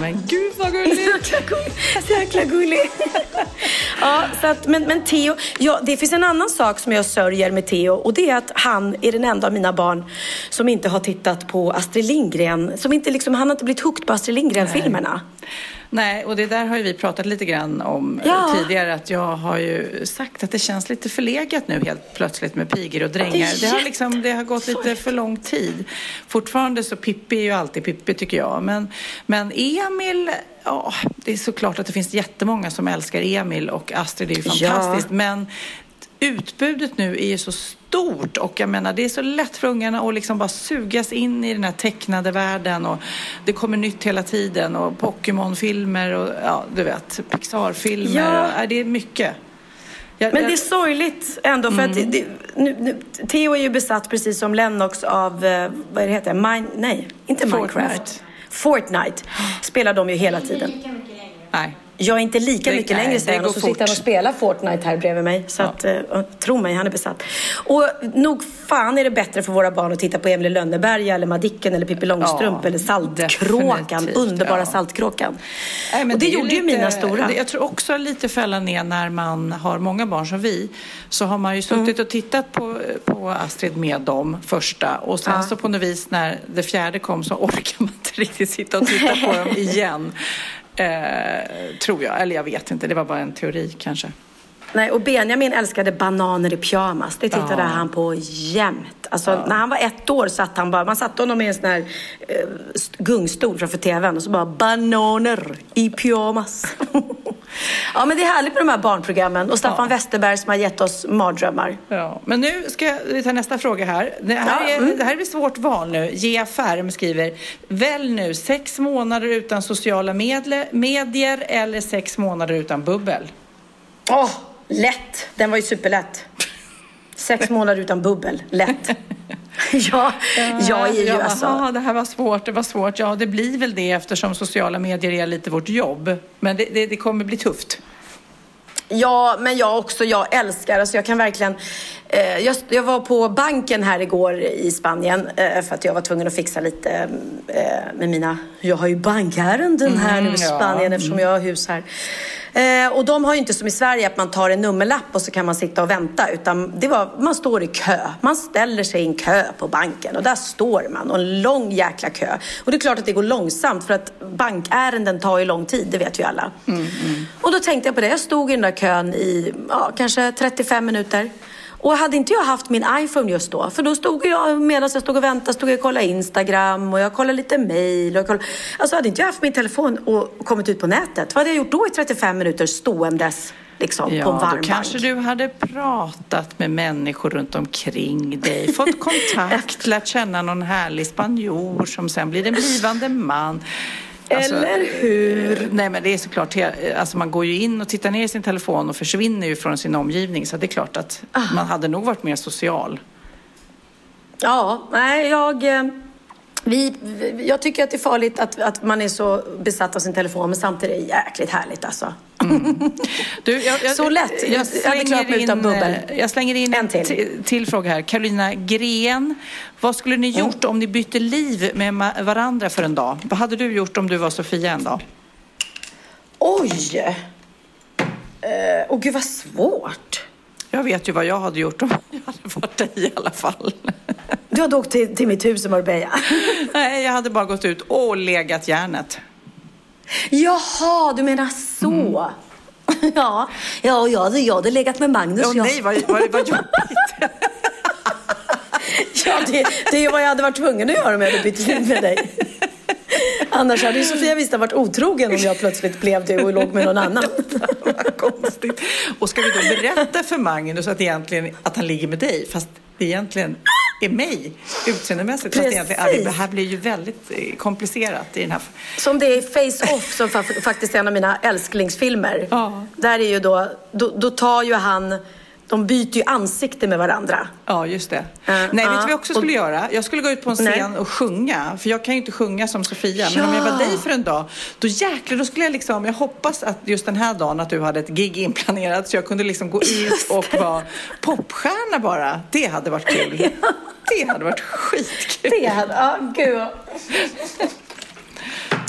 men gud vad gulligt.
Så jäkla gullig. Ja, så att, men, men Theo, ja, det finns en annan sak som jag sörjer med Theo. Och det är att han är den enda av mina barn som inte har tittat på Astrid Lindgren. Som inte liksom, han har inte blivit hooked på Astrid Lindgren-filmerna.
Nej, och det där har ju vi pratat lite grann om ja. tidigare. Att jag har ju sagt att det känns lite förlegat nu helt plötsligt med pigor och drängar. Det, det, har, liksom, det har gått lite för lång tid. Fortfarande så Pippi är ju alltid Pippi tycker jag. Men, men Emil, ja, det är såklart att det finns jättemånga som älskar Emil och Astrid är ju fantastiskt. Ja. Men utbudet nu är ju så stort och jag menar det är så lätt för ungarna att liksom bara sugas in i den här tecknade världen och det kommer nytt hela tiden och Pokémon-filmer och ja, du vet, Pixar-filmer. Ja. Och, ja, det är mycket. Jag,
Men
jag...
det är sorgligt ändå för mm. att det, nu, nu, Theo är ju besatt precis som Lennox av, vad det heter, Min, nej, inte
Fortnite.
Minecraft. Fortnite spelar de ju hela tiden.
Nej.
Jag är inte lika
det,
mycket
nej,
längre sen och så fort. Sitter han och spelar Fortnite här bredvid mig. Så ja. att, uh, tro mig, han är besatt. Och nog fan är det bättre för våra barn att titta på Emil Lönneberga eller Madicken eller Pippi Långstrump ja, eller Saltkråkan. Underbara ja. Saltkråkan. Nej, men och det, det gjorde lite, ju mina stora.
Jag tror också lite fälla ner när man har många barn som vi. Så har man ju suttit mm. och tittat på, på Astrid med dem första. Och sen ja. så på något vis när det fjärde kom så orkar man inte riktigt sitta och titta på dem igen. Eh, tror jag, eller jag vet inte, det var bara en teori kanske.
Nej, och Benjamin älskade Bananer i pyjamas. Det tittade ja. han på jämt. Alltså ja. när han var ett år satt han bara, man satt honom i en sån här eh, gungstol framför tvn och så bara bananer i pyjamas. Ja, men det är härligt med de här barnprogrammen och Staffan ja. Westerberg som har gett oss mardrömmar.
Ja, men nu ska vi ta nästa fråga här. Det här, ja. är, det här är ett svårt val nu. Ge Färm skriver, väl nu sex månader utan sociala medle, medier eller sex månader utan bubbel?
Åh, oh, lätt. Den var ju superlätt. Sex månader utan bubbel. Lätt. ja, jag är ju
ja,
alltså...
aha, det här var svårt, det var svårt. Ja, det blir väl det eftersom sociala medier är lite vårt jobb. Men det, det, det kommer bli tufft.
Ja, men jag också, jag älskar, alltså jag kan verkligen eh, jag, jag var på banken här igår i Spanien eh, för att jag var tvungen att fixa lite eh, med mina, jag har ju bankärenden här mm, nu i Spanien ja. eftersom jag har hus här. Eh, och de har ju inte som i Sverige att man tar en nummerlapp och så kan man sitta och vänta, utan det var, man står i kö. Man ställer sig i en kö på banken och där står man och en lång jäkla kö. Och det är klart att det går långsamt för att bankärenden tar ju lång tid, det vet ju alla. Mm, mm. Och då tänkte jag på det, jag stod i den där kön i ja, kanske trettiofem minuter. Och hade inte jag haft min iPhone just då, för då stod jag, medan jag stod och väntade, stod jag och kollade Instagram och jag kollade lite mejl. Och kollade, alltså hade inte jag haft min telefon och kommit ut på nätet, vad hade jag gjort då i trettiofem minuter ståendes liksom,
ja,
på en varm
då kanske
bank?
Du hade pratat med människor runt omkring dig, fått kontakt, lärt känna någon härlig spanjor som sen blir en blivande man. Alltså,
eller hur?
Nej, men det är såklart, alltså man går ju in och tittar ner i sin telefon och försvinner ju från sin omgivning, så det är klart att ah. man hade nog varit mer social.
Ja, nej, jag vi, jag tycker att det är farligt att, att man är så besatt av sin telefon, men samtidigt är det jäkligt härligt alltså. Mm.
Du, jag, jag,
så lätt. Jag, jag slänger in, utan bubbel.
Jag slänger in en till. T- till fråga här. Carolina Gren. Vad skulle ni gjort mm. om ni bytte liv med varandra för en dag? Vad hade du gjort om du var Sofia en dag?
Oj! Åh uh, oh, gud vad svårt.
Jag vet ju vad jag hade gjort om jag hade varit dig i alla fall.
Du hade åkt till, till mitt hus i Marbella.
Nej, jag hade bara gått ut och legat järnet.
Jaha, du menar så. Mm. Ja, ja jag, hade, jag hade legat med Magnus.
Åh, nej, vad, vad, vad jobbigt.
Ja, det, det är vad jag hade varit tvungen att göra om jag hade bytt liv med dig. Annars hade ju Sofia visst varit otrogen om jag plötsligt blev det och låg med någon annan.
Vad konstigt. Och ska vi då berätta för Magnus att, egentligen, att han ligger med dig, fast det egentligen är mig utseendemässigt. Fast egentligen, ja, det här blir ju väldigt komplicerat i den här.
Som det är Face Off, som faktiskt är en av mina älsklingsfilmer. Ja. Där är ju då, då, då tar ju han... De byter ju ansikte med varandra.
Ja, just det. Uh, nej, uh, vet du vad jag också skulle och, göra? Jag skulle gå ut på en scen nej. och sjunga. För jag kan ju inte sjunga som Sofia. Men ja. om jag var dig för en dag, då jäklar, då skulle jag liksom... Jag hoppas att just den här dagen att du hade ett gig inplanerat, så jag kunde liksom gå ut och vara popstjärna bara. Det hade varit kul. Ja. Det hade varit skitkul.
Det hade... Ja, gud.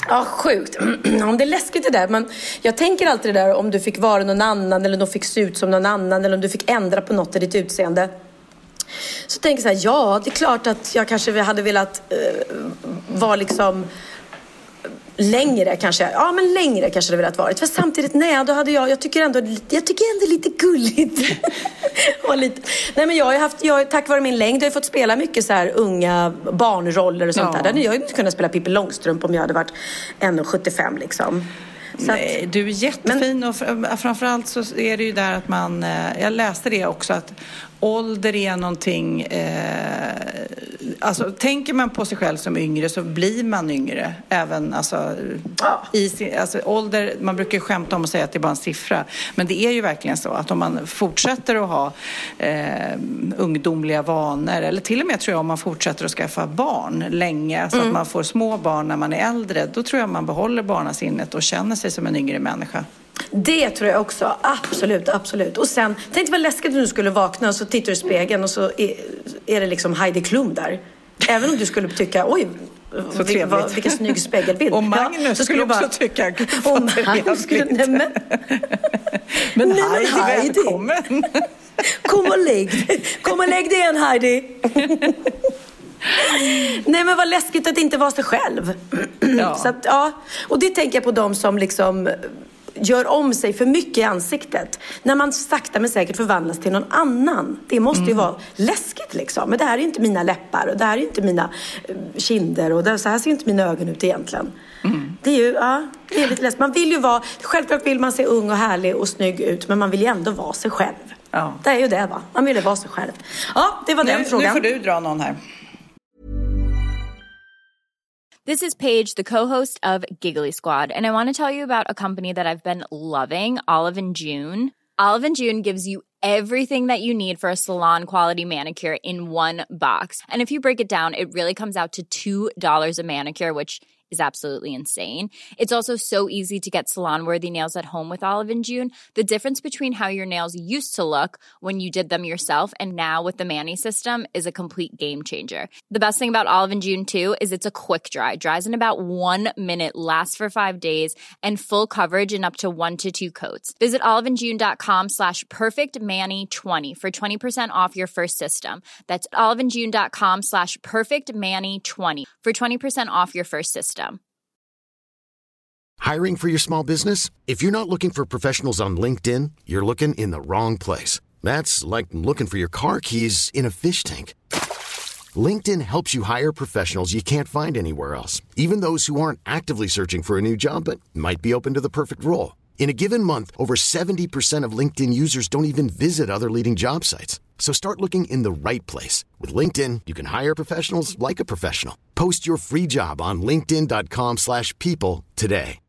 Ja, sjukt. Om det är läskigt det där. Men jag tänker alltid det där om du fick vara någon annan eller de fick se ut som någon annan eller om du fick ändra på något i ditt utseende. Så tänker jag så här, ja, det är klart att jag kanske hade velat uh, vara liksom längre kanske. Ja, men längre kanske det velat varit. För samtidigt, nej, då hade jag, jag tycker ändå, jag tycker ändå lite gulligt. Och lite, nej, men jag har haft, jag, tack vare min längd har jag fått spela mycket så här unga barnroller och sånt ja. där. Där jag hade inte kunnat spela Pippi Långstrump om jag hade varit en komma sjuttiofem liksom. Så
nej,
att,
du är jättefin
men,
och framförallt så är det ju där att man, jag läste det också att ålder är någonting, eh, alltså tänker man på sig själv som yngre så blir man yngre även alltså, ja. i sin, alltså ålder, man brukar ju skämta om att säga att det är bara en siffra, men det är ju verkligen så att om man fortsätter att ha eh, ungdomliga vanor eller till och med tror jag om man fortsätter att skaffa barn länge så mm. att man får små barn när man är äldre, då tror jag man behåller barnasinnet och känner sig som en yngre människa.
Det tror jag också, absolut, absolut. Och sen, tänk vad läskigt om du skulle vakna och så tittar du i spegeln och så är, är det liksom Heidi Klum där. Även om du skulle tycka, oj,
så vil, vad,
vilken snygg spegelbild.
Och Magnus ja, så skulle också bara, tycka, gud vad trevligt.
Skulle, nej, men
men
nej,
Heidi,
men Heidi,
välkommen.
Kom och lägg dig, kom och lägg dig igen Heidi. Nej, men vad läskigt att inte vara sig själv. Ja. Så att, ja. Och det tänker jag på de som liksom gör om sig för mycket i ansiktet. När man sakta men säkert förvandlas till någon annan. Det måste ju mm. vara läskigt liksom. Men det här är inte mina läppar och det här är inte mina kinder och det, så här ser inte mina ögon ut egentligen. Mm. Det är ju, ja, det är lite läskigt. Man vill ju vara, självklart vill man se ung och härlig och snygg ut, men man vill ju ändå vara sig själv. Ja. Det är ju det, va? Man vill ju vara sig själv. Ja, det var
nu,
den frågan.
Nu får du dra någon här.
This is Paige, the co-host of Giggly Squad, and I want to tell you about a company that I've been loving, Olive and June. Olive and June gives you everything that you need for a salon-quality manicure in one box. And if you break it down, it really comes out to two dollars a manicure, which is absolutely insane. It's also so easy to get salon-worthy nails at home with Olive and June. The difference between how your nails used to look when you did them yourself and now with the Mani system is a complete game changer. The best thing about Olive and June too is it's a quick dry. Dries in about one minute, lasts for five days, and full coverage in up to one to two coats. Visit oliveandjune.com slash perfectmani20 for twenty percent off your first system. That's oliveandjune.com slash perfectmani20 for twenty percent off your first system.
Hiring for your small business? If you're not looking for professionals on LinkedIn, you're looking in the wrong place. That's like looking for your car keys in a fish tank. LinkedIn helps you hire professionals you can't find anywhere else, even those who aren't actively searching for a new job but might be open to the perfect role. In a given month, over seventy percent of LinkedIn users don't even visit other leading job sites. So start looking in the right place. With LinkedIn, you can hire professionals like a professional. Post your free job on linkedin.com slash people today.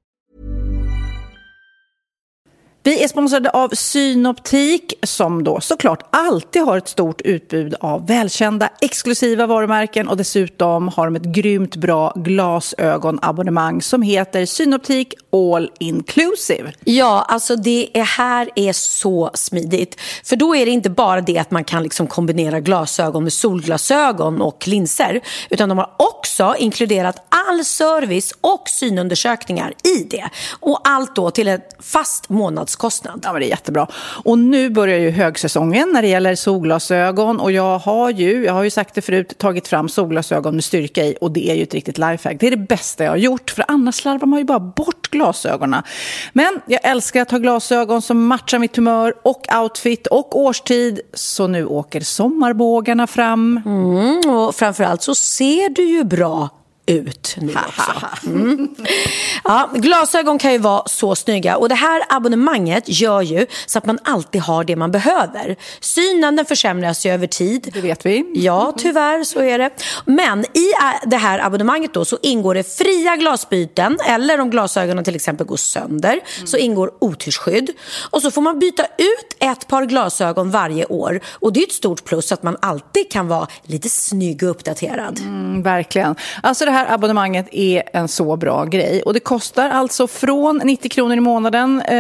Vi är sponsrade av Synoptik som då såklart alltid har ett stort utbud av välkända exklusiva varumärken och dessutom har de ett grymt bra glasögonabonnemang som heter Synoptik All Inclusive.
Ja, alltså det är, här är så smidigt. För då är det inte bara det att man kan liksom kombinera glasögon med solglasögon och linser, utan de har också inkluderat all service och synundersökningar i det. Och allt då till ett fast månads kostnad.
Ja, men det är jättebra. Och nu börjar ju högsäsongen när det gäller solglasögon och jag har ju, jag har ju sagt det förut, tagit fram solglasögon med styrka i och det är ju ett riktigt lifehack. Det är det bästa jag har gjort för annars slarvar man ju bara bort glasögonen. Men jag älskar att ha glasögon som matchar mitt humör och outfit och årstid, så nu åker sommarbågarna fram.
Mm, och framförallt så ser du ju bra ut nu också. Mm. Ja, glasögon kan ju vara så snygga och det här abonnemanget gör ju så att man alltid har det man behöver. Synen den försämras ju över tid.
Det vet vi.
Ja, tyvärr så är det. Men i det här abonnemanget då så ingår det fria glasbyten, eller om glasögonen till exempel går sönder mm. så ingår otyrsskydd. Och så får man byta ut ett par glasögon varje år och det är ett stort plus att man alltid kan vara lite snygg och uppdaterad.
Mm, verkligen. Alltså det här abonnemanget är en så bra grej och det kostar alltså från nittio kronor i månaden eh,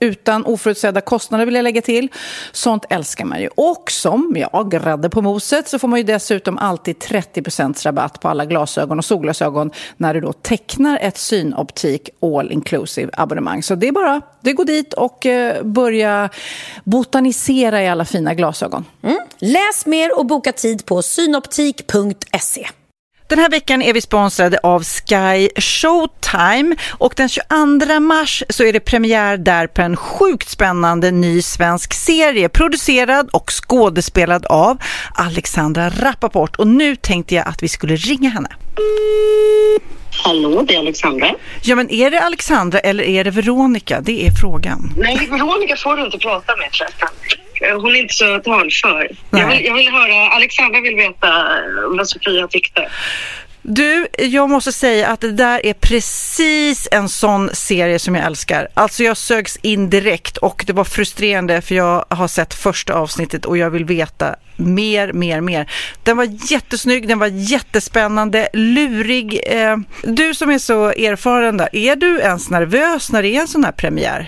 utan oförutsedda kostnader vill jag lägga till. Sånt älskar man ju. Och som jag grädde på moset så får man ju dessutom alltid trettio procent rabatt på alla glasögon och solglasögon när du då tecknar ett Synoptik all inclusive abonnemang. Så det är bara, det går dit och eh, börja botanisera i alla fina glasögon.
Mm. Läs mer och boka tid på synoptik punkt se.
Den här veckan är vi sponsrade av Sky Showtime och den tjugoandra mars så är det premiär där på en sjukt spännande ny svensk serie producerad och skådespelad av Alexandra Rappaport. Och nu tänkte jag att vi skulle ringa henne.
Hallå, det är Alexandra.
Ja, men är det Alexandra eller är det Veronica? Det är frågan.
Nej, Veronica får du inte prata med förresten. Hon är inte så talför. Jag vill, jag vill höra, Alexandra vill veta vad Sofia tyckte.
Du, jag måste säga att det där är precis en sån serie som jag älskar. Alltså jag sögs in direkt och det var frustrerande för jag har sett första avsnittet och jag vill veta mer, mer, mer. Den var jättesnygg, den var jättespännande, lurig. Eh, du som är så erfaren där, är du ens nervös när det är en sån här premiär?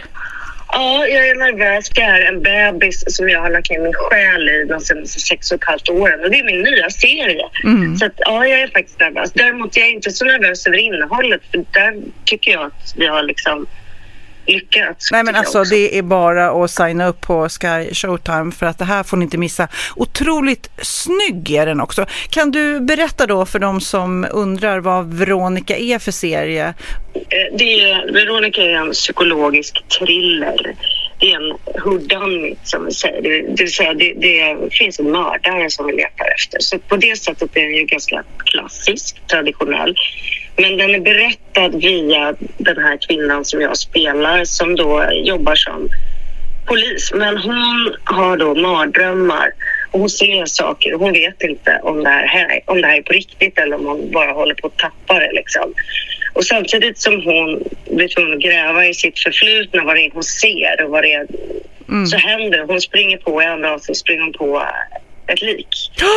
Ja, jag är nervös. Det är en bebis som jag har lagt in min själ i de senaste sex och ett halvt åren. Och det är min nya serie. Mm. Så att, ja, jag är faktiskt nervös. Däremot är jag inte så nervös över innehållet. För där tycker jag att vi har liksom lyckats.
Nej, men alltså det är bara att signa upp på Sky Showtime för att det här får ni inte missa. Otroligt snygg är den också. Kan du berätta då för de som undrar vad Veronica är för serie?
Det är, Veronica är en psykologisk thriller. Det är en whodunit som vi säger. Det, det vill säga det, det finns en mördare som vi letar efter. Så på det sättet är den ju ganska klassisk, traditionell. Men den är berättad via den här kvinnan som jag spelar som då jobbar som polis. Men hon har då mardrömmar och hon ser saker och hon vet inte om det här, om det här är på riktigt eller om hon bara håller på att tappa det liksom. Och samtidigt som hon blir tvungen att gräva i sitt förflutna, vad det är hon ser och vad det är, mm. så händer hon springer på i andra avsnitt springer hon på ett lik.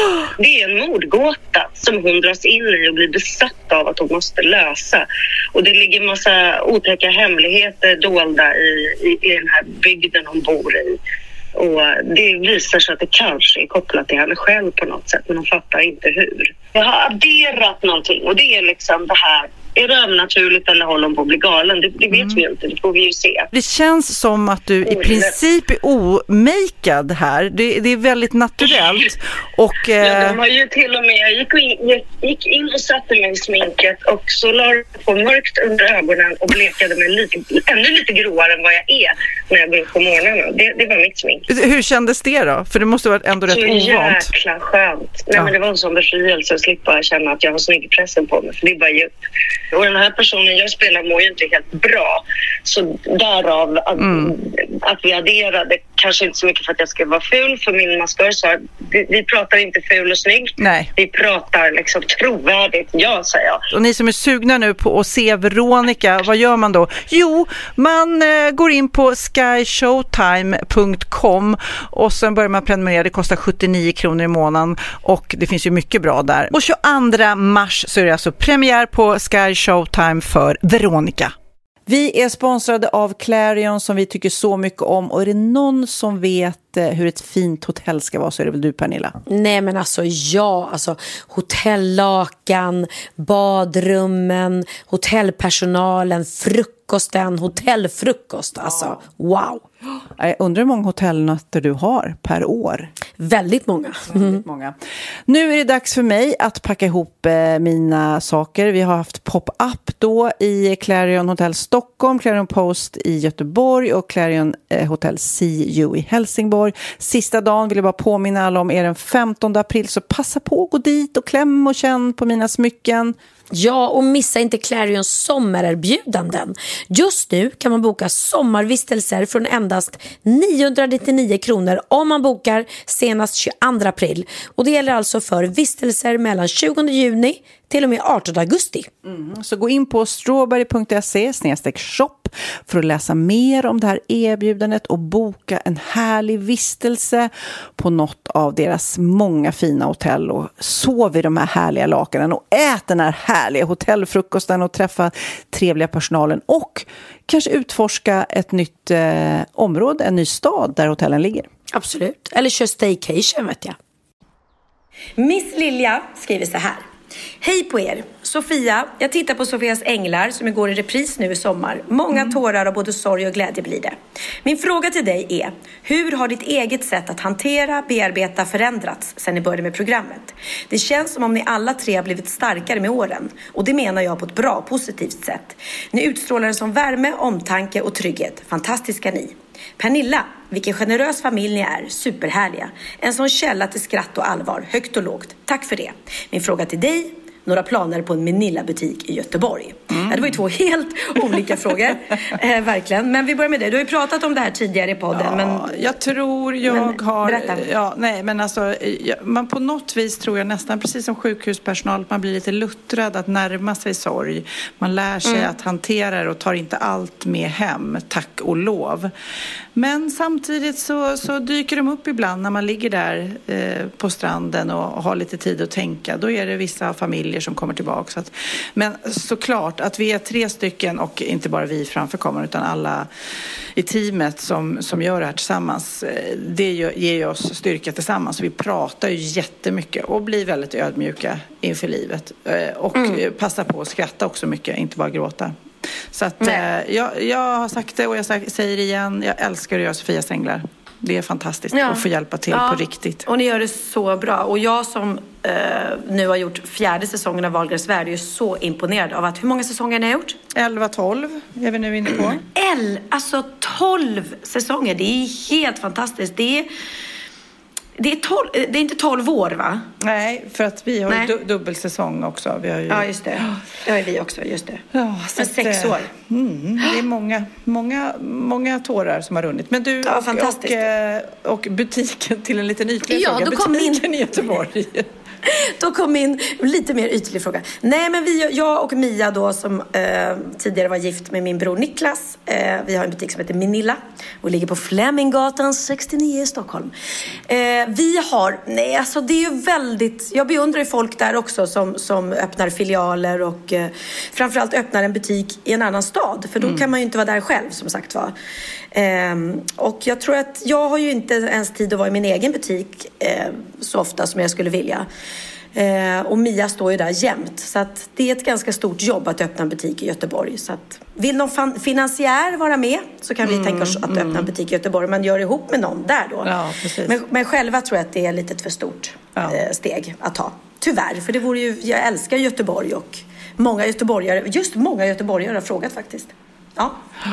Det är en mordgåta som hon dras in i och blir besatt av att hon måste lösa. Och det ligger en massa otäcka hemligheter dolda i, i, i den här bygden hon bor i. Och det visar sig att det kanske är kopplat till henne själv på något sätt, men hon fattar inte hur. Jag har adderat någonting och det är liksom det här. Är det övernaturligt eller håller hon på att bli galen? Det, det vet mm. vi inte, det får vi ju se.
Det känns som att du i princip är omakead här. Det, det är väldigt naturellt. Och, eh...
ja, de har ju till och med, jag gick in, jag gick in och satte mig i sminket och så la jag på mörkt under ögonen och blekade mig lite, ännu lite gråare än vad jag är när jag går upp på morgonen. Det, det var mitt smink.
Hur kändes det då? För det måste vara ändå rätt
så
ovant.
Så jäkla skönt. Nej, ja. Men det var en sån befrielse att slippa känna att jag har snygg pressen på mig. För det är bara djupt. Och den här personen jag spelar mår ju inte helt bra. Så därav att, mm. att vi adderade, kanske inte så mycket för att jag ska vara ful, för min maskör sa vi, vi pratar inte ful och snygg.
Nej.
Vi pratar liksom trovärdigt, ja säger jag.
Och ni som är sugna nu på att se Veronica, vad gör man då? Jo, man eh, går in på sky showtime punkt com och sen börjar man prenumerera. Det kostar sjuttionio kronor i månaden och det finns ju mycket bra där. Och tjugoandra mars så är det alltså premiär på Sky Showtime för Veronica. Vi är sponsrade av Clarion som vi tycker så mycket om. Och är det någon som vet hur ett fint hotell ska vara så är det väl du, Pernilla?
Nej men alltså ja, alltså hotellakan, badrummen, hotellpersonalen, frukosten, hotellfrukost, alltså wow.
Jag undrar hur många hotellnätter du har per år.
Väldigt många.
Väldigt många. Nu är det dags för mig att packa ihop mina saker. Vi har haft pop-up då i Clarion Hotel Stockholm, Clarion Post i Göteborg och Clarion Hotel See You i Helsingborg. Sista dagen vill jag bara påminna alla om är den femtonde april, så passa på att gå dit och kläm och känn på mina smycken.
Ja, och missa inte Clarions sommarerbjudanden. Just nu kan man boka sommarvistelser från endast niohundranittionio kronor om man bokar senast tjugoandra april. Och det gäller alltså för vistelser mellan tjugonde juni till och med artonde augusti.
Mm. Så gå in på strawberry punkt se snedstreck shop för att läsa mer om det här erbjudandet och boka en härlig vistelse på något av deras många fina hotell och sov i de här härliga lakanen och ät den här härliga hotellfrukosten och träffa trevliga personalen och kanske utforska ett nytt eh, område, en ny stad där hotellen ligger.
Absolut. Eller kör staycation, vet jag. Miss Lilja skriver så här. Hej på er. Sofia, jag tittar på Sofias änglar som går i repris nu i sommar. Många mm. tårar av både sorg och glädje blir det. Min fråga till dig är, hur har ditt eget sätt att hantera, bearbeta förändrats sedan ni började med programmet? Det känns som om ni alla tre har blivit starkare med åren. Och det menar jag på ett bra, positivt sätt. Ni utstrålar en som värme, omtanke och trygghet. Fantastiska ni. Pernilla, vilken generös familj ni är, superhärliga. En sån källa till skratt och allvar, högt och lågt. Tack för det. Min fråga till dig, några planer på en Manila-butik i Göteborg. Mm. Ja, det var ju två helt olika frågor, eh, verkligen. Men vi börjar med det. Du har ju pratat om det här tidigare i podden. Ja, men
jag tror jag
men,
har...
Berätta.
Ja, nej, men alltså, man på något vis tror jag nästan, precis som sjukhuspersonal, att man blir lite luttrad att närma sig sorg. Man lär sig mm. att hantera det och tar inte allt med hem, tack och lov. Men samtidigt så, så dyker de upp ibland när man ligger där eh, på stranden och har lite tid att tänka. Då är det vissa familjer som kommer tillbaka. Så att, men såklart att vi är tre stycken och inte bara vi framför kameran utan alla i teamet som, som gör det här tillsammans. Det ger ju oss styrka tillsammans. Så vi pratar ju jättemycket och blir väldigt ödmjuka inför livet. Och mm. passar på att skratta också mycket, inte bara gråta. Så att eh, jag, jag har sagt det och jag säger det igen. Jag älskar att göra Sofias änglar. Det är fantastiskt ja. att få hjälpa till ja. på riktigt.
Och ni gör det så bra. Och jag som eh, nu har gjort fjärde säsongen av Wahlgrens värld är ju så imponerad av att hur många säsonger ni har gjort?
elva tolv är vi nu inne på.
El, alltså tolv säsonger. Det är helt fantastiskt. Det är... Det är, tolv, det är inte tolv år, va?
Nej, för att vi har ju dubbelsäsong också. Vi har ju...
Ja, just det. Det har vi också, just det.
Ja, så att, sex år. Mm, det är många, många, många tårar som har runnit. Men du,
ja,
och,
fantastiskt.
Och, och butiken till en liten ytlig
ja,
fråga.
Då kom
butiken
in...
i Göteborg.
Då kom in lite mer ytlig fråga. Nej, men vi, jag och Mia då som eh, tidigare var gift med min bror Niklas. Eh, vi har en butik som heter Manila och ligger på Fleminggatan sextionio i Stockholm. Eh, vi har, nej alltså det är ju väldigt, jag beundrar ju folk där också som, som öppnar filialer och eh, framförallt öppnar en butik i en annan stad. För då mm. kan man ju inte vara där själv som sagt var. Eh, och jag tror att jag har ju inte ens tid att vara i min egen butik eh, så ofta som jag skulle vilja. Eh, och Mia står ju där jämt. Så att det är ett ganska stort jobb att öppna en butik i Göteborg. Så att, vill någon fan, finansiär vara med så kan mm, vi tänka oss att mm. öppna en butik i Göteborg. Men gör ihop med någon där då.
Ja,
men, men själva tror jag att det är lite för stort ja. eh, steg att ta. Tyvärr, för det vore ju, jag älskar Göteborg och många göteborgare, just många göteborgare har frågat faktiskt. Ja.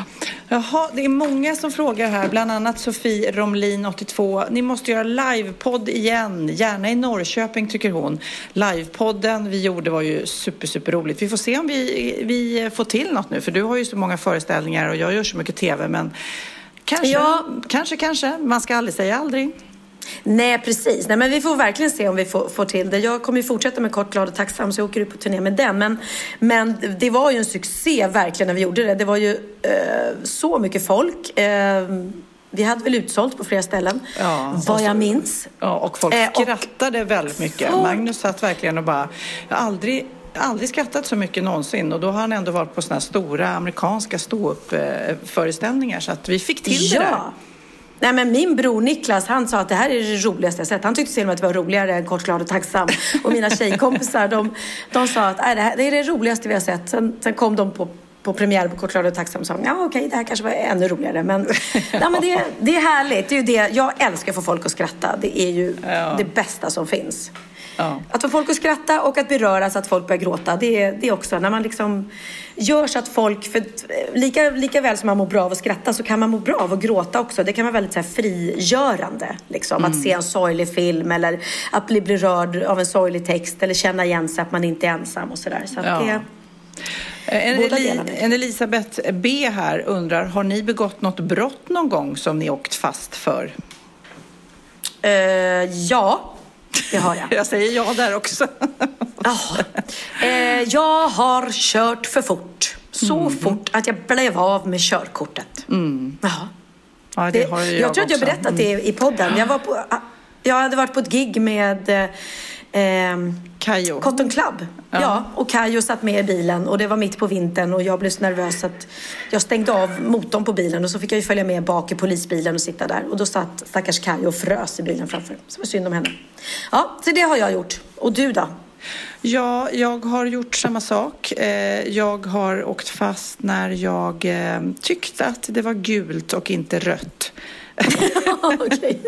Jaha, det är många som frågar här, bland annat Sofie Romlin åttiotvå. Ni måste göra livepodd igen, gärna i Norrköping tycker hon. Livepodden vi gjorde var ju super, super roligt. Vi får se om vi, vi får till något nu, för du har ju så många föreställningar och jag gör så mycket tv, men kanske, ja. kanske, kanske, man ska aldrig säga aldrig.
Nej, precis. Nej, men vi får verkligen se om vi får, får till det. Jag kommer ju fortsätta med Kort, glad och tacksam, så jag åker ut på turné med den. Men, men det var ju en succé verkligen när vi gjorde det. Det var ju eh, så mycket folk. Eh, vi hade väl utsålt på flera ställen, ja, vad jag minns.
Ja, och folk skrattade eh, och väldigt mycket. Folk... Magnus satt verkligen och bara... Jag har aldrig... Jag har aldrig skrattat så mycket någonsin, och då har han ändå varit på såna här stora amerikanska ståupp-föreställningar, så att vi fick till
ja.
det där.
Nej, men min bror Niklas, han sa att det här är det roligaste jag sett. Han tyckte till och med att det var roligare än Kort, glad och tacksam. Och mina tjejkompisar, de, de sa att det här det är det roligaste vi har sett. Sen, sen kom de på, på premiär på Kort, glad och tacksam och sa, ja okej, okay, det här kanske var ännu roligare. Men, ja, men det, det är härligt. Det är ju det. Jag älskar att få folk att skratta. Det är ju ja. det bästa som finns. Ja. Att få folk att skratta och att beröra så att folk börjar gråta. Det är, det är också när man liksom gör så att folk, för lika, lika väl som man mår bra av att skratta, så kan man må bra av att gråta också. Det kan vara väldigt så här frigörande liksom. Mm. Att se en sorglig film eller att bli berörd av en sorglig text eller känna igen sig att man inte är ensam och sådär. Så att ja. det
En, Eli- en Elisabeth B här undrar, har ni begått något brott någon gång som ni åkt fast för?
Uh, ja. Det har jag.
Jag säger ja där också.
Ja. Eh, jag har kört för fort. Så mm. fort att jag blev av med körkortet.
Mm.
Jaha.
Ja, det har jag,
jag tror att jag berättat mm. det i podden. Jag, var på, jag hade varit på ett gig med eh,
Kajo.
Cotton Club. Ja. ja, och Kajo satt med i bilen och det var mitt på vintern och jag blev så nervös att jag stängde av motorn på bilen och så fick jag ju följa med bak i polisbilen och sitta där. Och då satt stackars Kajo och frös i bilen framför. Så det var synd om henne. Ja, så det har jag gjort. Och du då?
Ja, jag har gjort samma sak. Jag har åkt fast när jag tyckte att det var gult och inte rött.
Okej.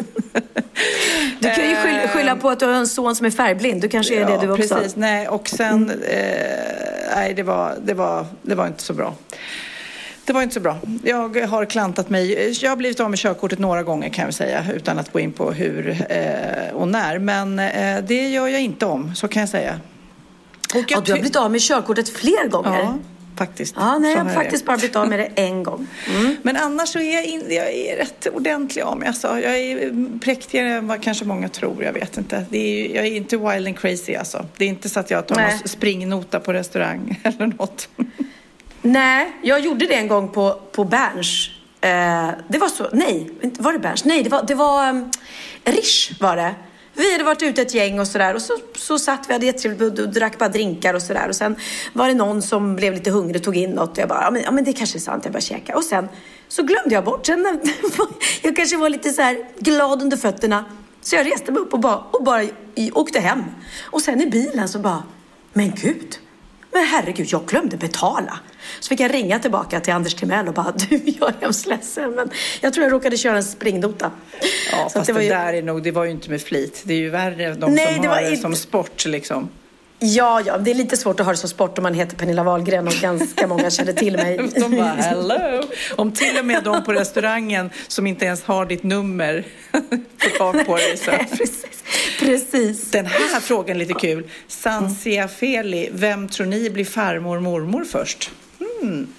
Du kan ju skylla, skylla på att du har en son som är färgblind. Du kanske är
ja,
det du också.
Precis. Nej, och sen mm. eh, nej, det var, det, var, det var inte så bra. Det var inte så bra. Jag har klantat mig. Jag har blivit av med körkortet några gånger kan jag säga. Utan att gå in på hur eh, och när. Men eh, det gör jag inte om, så kan jag säga.
Och jag ja, du har blivit av med körkortet fler gånger.
Ja, faktiskt.
Ja, nej, jag har faktiskt bara blivit av med det en gång. Mm.
Men annars så är jag, in, jag är rätt ordentlig om jag sa. Jag är präktigare än vad kanske många tror, jag vet inte. Det är, jag är inte wild and crazy alltså. Det är inte så att jag tar nej. någon springnota på restaurang eller något.
Nej, jag gjorde det en gång på, på Berns. Eh, det var så, nej, var det Berns? Nej, det var, det var um, Rish var det. Vi hade varit ute ett gäng och sådär och så, så satt vi, hade jättetrevligt och drack bara drinkar och sådär. Och sen var det någon som blev lite hungrig och tog in något och jag bara, ja men, ja, men det kanske är sant, jag bara käka. Och sen så glömde jag bort, sen, jag kanske var lite så här glad under fötterna. Så jag reste mig upp och bara, och bara åkte hem. Och sen i bilen så bara, men gud. Men herregud, jag glömde betala. Så fick jag ringa tillbaka till Anders Timell och bara, du, jag är hemskt ledsen. Men jag tror jag råkade köra en springnota.
Ja, så fast det, var ju... det där är nog, det var ju inte med flit. Det är ju värre de Nej, som det har var det inte... som sport liksom.
Ja, ja, det är lite svårt att ha det som sport om man heter Pernilla Wahlgren och ganska många känner till mig.
De bara, hello. Om till och med de på restaurangen som inte ens har ditt nummer får tag på dig. Så.
Precis. Precis.
Den här frågan är lite kul. Sansia Feli, vem tror ni blir farmor och mormor först? Hmm.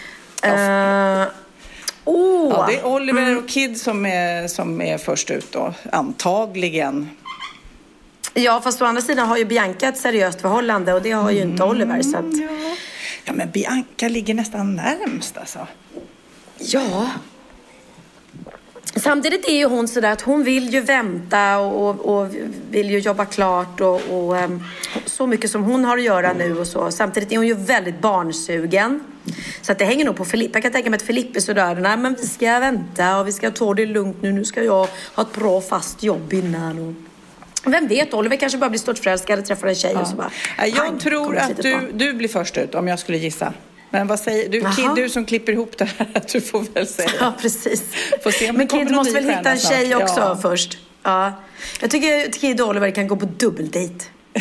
Uh, oh.
Ja, det är Oliver mm. och Kid som är, som är först ut då, antagligen.
Ja, fast å andra sidan har ju Bianca ett seriöst förhållande och det har ju inte Oliver. Så att...
ja. ja, men Bianca ligger nästan närmst alltså.
Ja. Samtidigt är ju hon sådär att hon vill ju vänta och, och vill ju jobba klart och, och um, så mycket som hon har att göra nu och så. Samtidigt är hon ju väldigt barnsugen. Så att det hänger nog på Filippa. Jag kan tänka mig att Filippa är sådär, nej men vi ska vänta och vi ska ta det lugnt nu. Nu ska jag ha ett bra fast jobb innan och... Vem vet, Oliver kanske bara blir stort förälskad och träffar en tjej ja. och så bara...
Jag tror att du, du blir först ut om jag skulle gissa. Men vad säger du? Kid, du som klipper ihop det här, du får väl säga.
Ja, precis.
Får se om
men Kid måste väl hitta en tjej snart. också
ja.
först. Ja. Jag tycker att Kid och Oliver kan gå på dubbeldejt.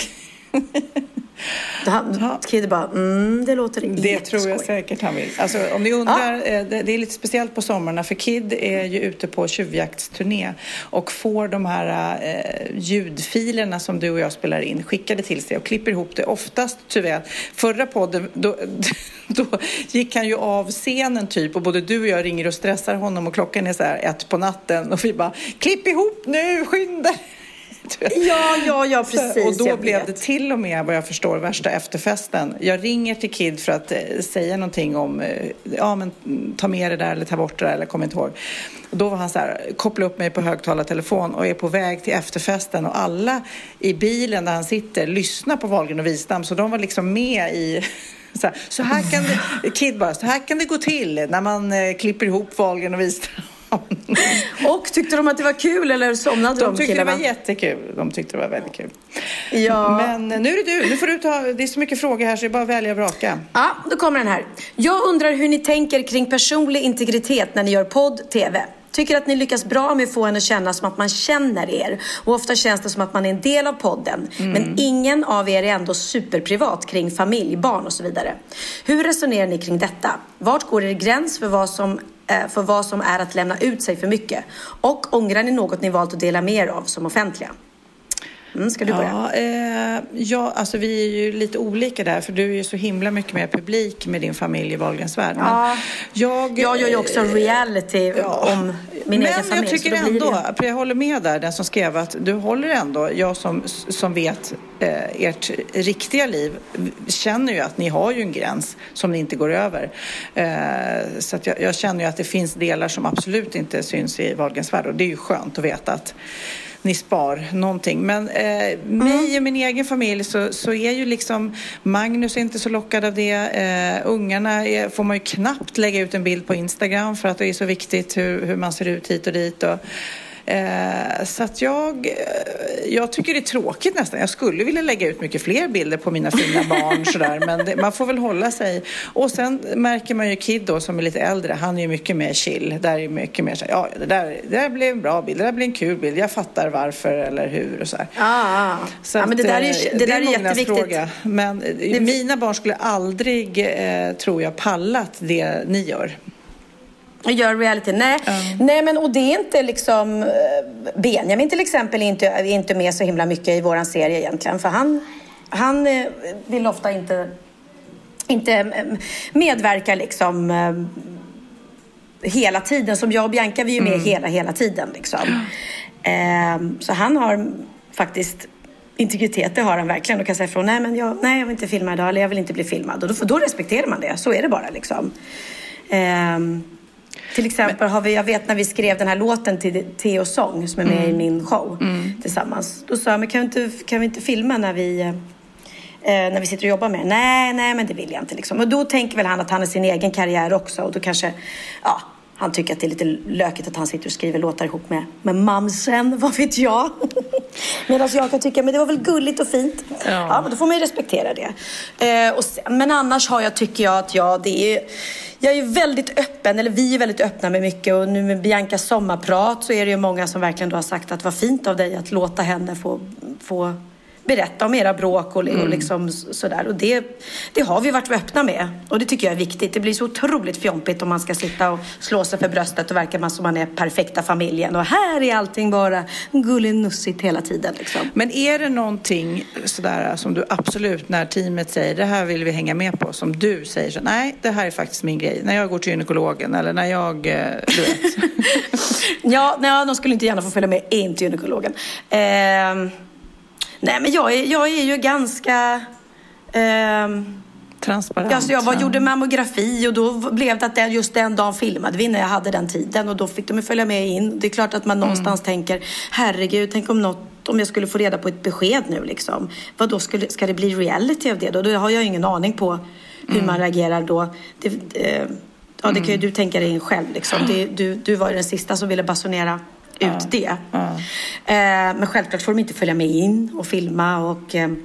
Han, Kid bara, mm, det låter inte
Det tror jag säkert han vill. Alltså, om ni undrar, ja. det, det är lite speciellt på sommarna för Kid är ju ute på tjuvjaktsturné och får de här eh, ljudfilerna som du och jag spelar in skickade till sig och klipper ihop det oftast tyvärr. Förra podden, då, då gick han ju av scenen typ och både du och jag ringer och stressar honom och klockan är så här ett på natten och vi bara, klipp ihop nu, skynda.
Ja, ja, ja, precis.
Och då blev det till och med, vad jag förstår, värsta efterfesten. Jag ringer till Kid för att eh, säga någonting om, eh, ja men ta med det där eller ta bort det där eller kommer inte ihåg. Och då var han så här, koppla upp mig på högtalartelefon och är på väg till efterfesten och alla i bilen där han sitter lyssnar på Wahlgren och Wistam så de var liksom med i... Så här, så här kan det, Kid bara, så här kan det gå till när man eh, klipper ihop Wahlgren och Wistam.
Och tyckte de att det var kul eller somnade de?
De tyckte
killarna?
det var jättekul. De tyckte det var väldigt kul.
Ja.
Men nu är det du. Nu får du ta, det är så mycket frågor här så det är bara att välja och vraka.
Ja, då kommer den här. Jag undrar hur ni tänker kring personlig integritet när ni gör podd, tv. Tycker att ni lyckas bra med att få en att känna som att man känner er. Och ofta känns det som att man är en del av podden. Mm. Men ingen av er är ändå superprivat kring familj, barn och så vidare. Hur resonerar ni kring detta? Vart går er gräns för vad som, eh, för vad som är att lämna ut sig för mycket? Och ångrar ni något ni valt att dela mer av som offentliga? Mm, ska du börja?
Ja, eh, ja, alltså vi är ju lite olika där. För du är ju så himla mycket mer publik med din familj i Wahlgrens värld.
Ja, jag, jag gör ju också reality
ja,
om min
Men
egen familj.
jag tycker
så då blir
ändå,
det...
för jag håller med där, den som skrev att du håller ändå, jag som, som vet eh, ert riktiga liv känner ju att ni har ju en gräns som ni inte går över. Eh, så att jag, jag känner ju att det finns delar som absolut inte syns i Wahlgrens värld, och det är ju skönt att veta att ni spar någonting. Men eh, mig och min egen familj så, så är ju liksom Magnus är inte så lockad av det. Eh, ungarna är, får man ju knappt lägga ut en bild på Instagram för att det är så viktigt hur, hur man ser ut hit och dit. Och, eh, så att jag, jag tycker det är tråkigt nästan. Jag skulle vilja lägga ut mycket fler bilder på mina fina barn sådär, men det, man får väl hålla sig. Och sen märker man ju Kid då som är lite äldre, han är ju mycket mer chill. Där är mycket mer så ja, det där, det där blir en bra bild, det där blir en kul bild. Jag fattar varför eller hur och så här.
Ah,
så
ja,
att,
men det där är, det
det
där
är,
är jätteviktigt.
Fråga. Men det... mina barn skulle aldrig, eh, tror jag, pallat det ni gör.
Gör reality. Nej, mm. Nej men och det är inte liksom Benjamin till exempel är inte, är inte med så himla mycket i våran serie egentligen, för han, han vill ofta inte inte medverka liksom hela tiden, som jag och Bianca, vi är ju med mm. hela hela tiden liksom. Mm. Så han har faktiskt integritet, det har han verkligen, och kan säga från nej men jag, nej, jag vill inte filma idag, eller jag vill inte bli filmad, och då, då respekterar man det, så är det bara liksom. Um, Till exempel har vi, jag vet när vi skrev den här låten till Theo Sång som är med mm. i min show mm. tillsammans. Då sa jag, men kan vi inte, kan vi inte filma när vi, eh, när vi sitter och jobbar med det? Nej, nej, men det vill jag inte liksom. Och då tänker väl han att han har sin egen karriär också. Och då kanske, ja, han tycker att det är lite lökigt att han sitter och skriver låtar ihop med, med mamsen, vad vet jag. Medan jag kan tycka, men det var väl gulligt och fint. Ja, ja men då får man ju respektera det. Eh, och sen, men annars har jag, tycker jag att jag, det är... Jag är väldigt öppen, eller vi är väldigt öppna med mycket, och nu med Biancas sommarprat så är det ju många som verkligen då har sagt att vad fint av dig att låta henne få, få berätta om era bråk och, mm. och liksom sådär. Och det, det har vi varit öppna med, och det tycker jag är viktigt. Det blir så otroligt fjompigt om man ska sitta och slå sig för bröstet och verka man som man är perfekta familjen. Och här är allting bara gullenussigt hela tiden liksom.
Men är det någonting sådär som du absolut, när teamet säger det här vill vi hänga med på, som du säger så, nej det här är faktiskt min grej, när jag går till gynekologen eller när jag, du vet.
ja, nej, de skulle inte gärna få följa med in till gynekologen. Ehm Nej, men jag är, jag är ju ganska eh,
transparent.
Alltså jag var, gjorde mammografi, och då blev det att det, just den dagen filmade vi när jag hade den tiden, och då fick de följa med in. Det är klart att man någonstans mm. tänker, herregud, tänk om något, om jag skulle få reda på ett besked nu liksom. Vad då skulle, ska det bli reality av det då? Då har jag ingen aning på hur mm. man reagerar då. Det, eh, ja, det kan ju du tänka dig in själv liksom. Det, du, du var ju den sista som ville basunera ut ja. det. Ja. Eh, men självklart får de inte följa med in och filma, och eh,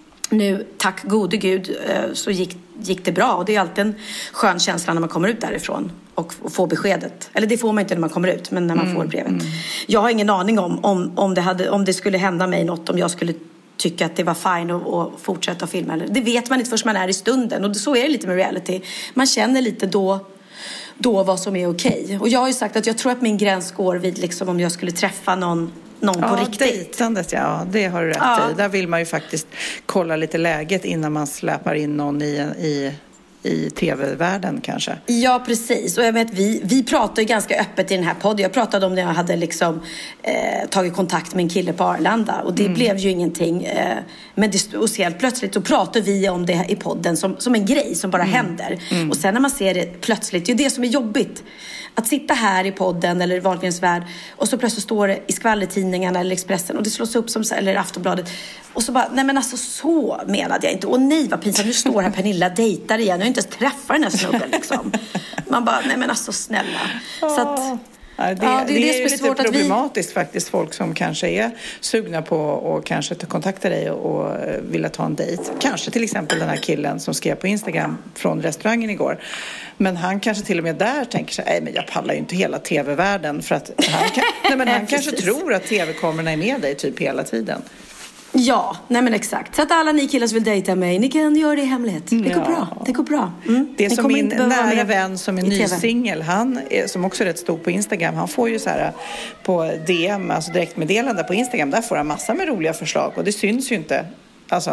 nu, tack gode gud, eh, så gick, gick det bra, och det är alltid en skön känsla när man kommer ut därifrån och, och får beskedet. Eller det får man inte när man kommer ut, men när man mm. får brevet. Mm. Jag har ingen aning om, om, om, det hade, om det skulle hända mig något, om jag skulle tycka att det var fine att, att fortsätta filma. Eller, det vet man inte först man är i stunden, och så är det lite med reality. Man känner lite då då vad som är okej. Och jag har ju sagt att jag tror att min gräns går vid liksom om jag skulle träffa någon, någon
ja,
på riktigt.
Dejtandet, ja, det har du rätt ja. i. Där vill man ju faktiskt kolla lite läget innan man släpar in någon i, i, i tv-världen kanske.
Ja, precis. Och jag vet, vi, vi pratar ju ganska öppet i den här podden. Jag pratade om när jag hade liksom, eh, tagit kontakt med en kille på Arlanda. Och det mm. blev ju ingenting. Eh, men det, och helt plötsligt så pratar vi om det här i podden som, som en grej som bara mm. händer. Mm. Och sen när man ser det plötsligt, det är det som är jobbigt. Att sitta här i podden eller Wahlgrens värld, och så plötsligt står det i skvallertidningarna eller Expressen, och det slås upp som, eller Aftonbladet, och så bara, nej men alltså så menade jag inte, och nej vad pinsamt, nu står här Pernilla dejtar igen, jag har inte ens träffat den här snubben liksom. Man bara, nej men alltså snälla. Så att
Ja, det, ja, det, det, det är, är lite svårt problematiskt vi... faktiskt, folk som kanske är sugna på och kanske ta kontakta dig och, och vilja ta en dejt. Kanske till exempel den här killen som skrev på Instagram från restaurangen igår. Men han kanske till och med där tänker sig, nej men jag pallar ju inte hela tv-världen, för att han, kan, nej, men han kanske tror att tv-kamerorna är med dig typ hela tiden.
Ja, nej men exakt. Så att alla ni killar som vill dejta mig, ni kan göra det i hemlighet. Det går ja. bra, det går bra. Mm.
Det är som min nära vän som är ny singel, han är, som också är rätt stor på Instagram, han får ju så här på D M, alltså direktmeddelande på Instagram, där får han massa med roliga förslag, och det syns ju inte. Alltså,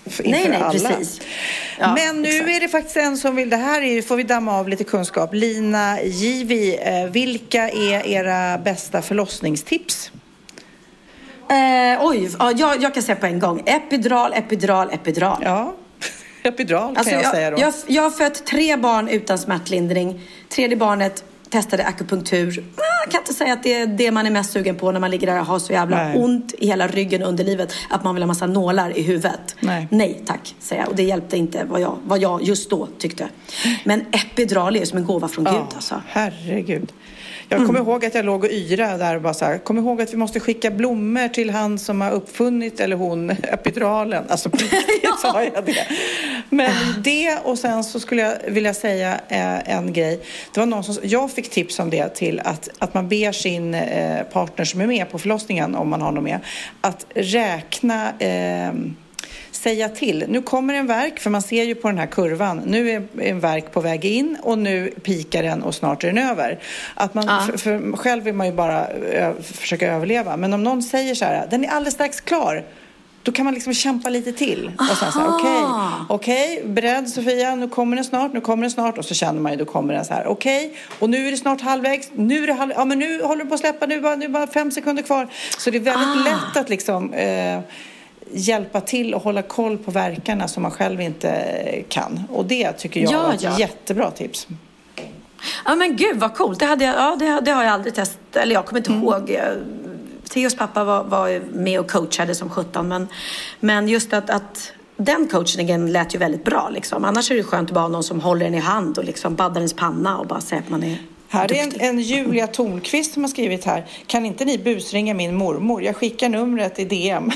inför
nej, nej,
alla.
precis. Ja,
men nu
exakt.
är det faktiskt en som vill, det här är, får vi damma av lite kunskap. Lina Givi, eh, vilka är era bästa förlossningstips?
Eh, oj, ja, jag, jag kan säga på en gång. Epidural, epidural, epidural.
Ja, epidural kan
alltså,
jag,
jag
säga då.
Jag, jag har fött tre barn utan smärtlindring. Tredje barnet testade akupunktur. Jag kan inte säga att det är det man är mest sugen på när man ligger där och har så jävla Nej. ont i hela ryggen och underlivet. Att man vill ha massa nålar i huvudet. Nej, Nej tack, säger jag. Och det hjälpte inte vad jag, vad jag just då tyckte. Men epidural är som en gåva från
ja,
Gud alltså.
Herregud. Jag kommer mm. ihåg att jag låg och yra där och bara så här, kom ihåg att vi måste skicka blommor till han som har uppfunnit, eller hon, epiduralen. Alltså, ja. sa jag det. Men det, och sen så skulle jag vilja säga eh, en grej. Det var någon som, jag fick tips om det till att, att man ber sin eh, partner som är med på förlossningen, om man har någon med, att räkna... Eh, säga till. Nu kommer en verk, för man ser ju på den här kurvan. Nu är en verk på väg in och nu pikar den och snart är den över. Att man, ja. för, för själv vill man ju bara ö, försöka överleva. Men om någon säger så här, den är alldeles strax klar. Då kan man liksom kämpa lite till. Och sen så här, okej, okej, okay, beredd Sofia, nu kommer den snart, nu kommer den snart. Och så känner man ju, då kommer den så här, okej, okay, och nu är det snart halvvägs. Nu är det halv, ja men nu håller du på att släppa, nu bara, nu bara fem sekunder kvar. Så det är väldigt ah. lätt att liksom... Eh, hjälpa till och hålla koll på verkarna som man själv inte kan. Och det tycker jag ja, är ett ja. jättebra tips.
Ja men gud vad coolt. Det, hade jag, ja, det, det har jag aldrig testat. Eller jag kommer inte mm. ihåg. Theos pappa var, var med och coachade som sjutton. Men, men just att, att den coachningen lät ju väldigt bra. Liksom. Annars är det skönt att bara ha någon som håller en i hand och liksom baddar ens panna och bara säger att man är...
Här är en, en Julia Tornqvist som har skrivit här. Kan inte ni busringa min mormor? Jag skickar numret i D M.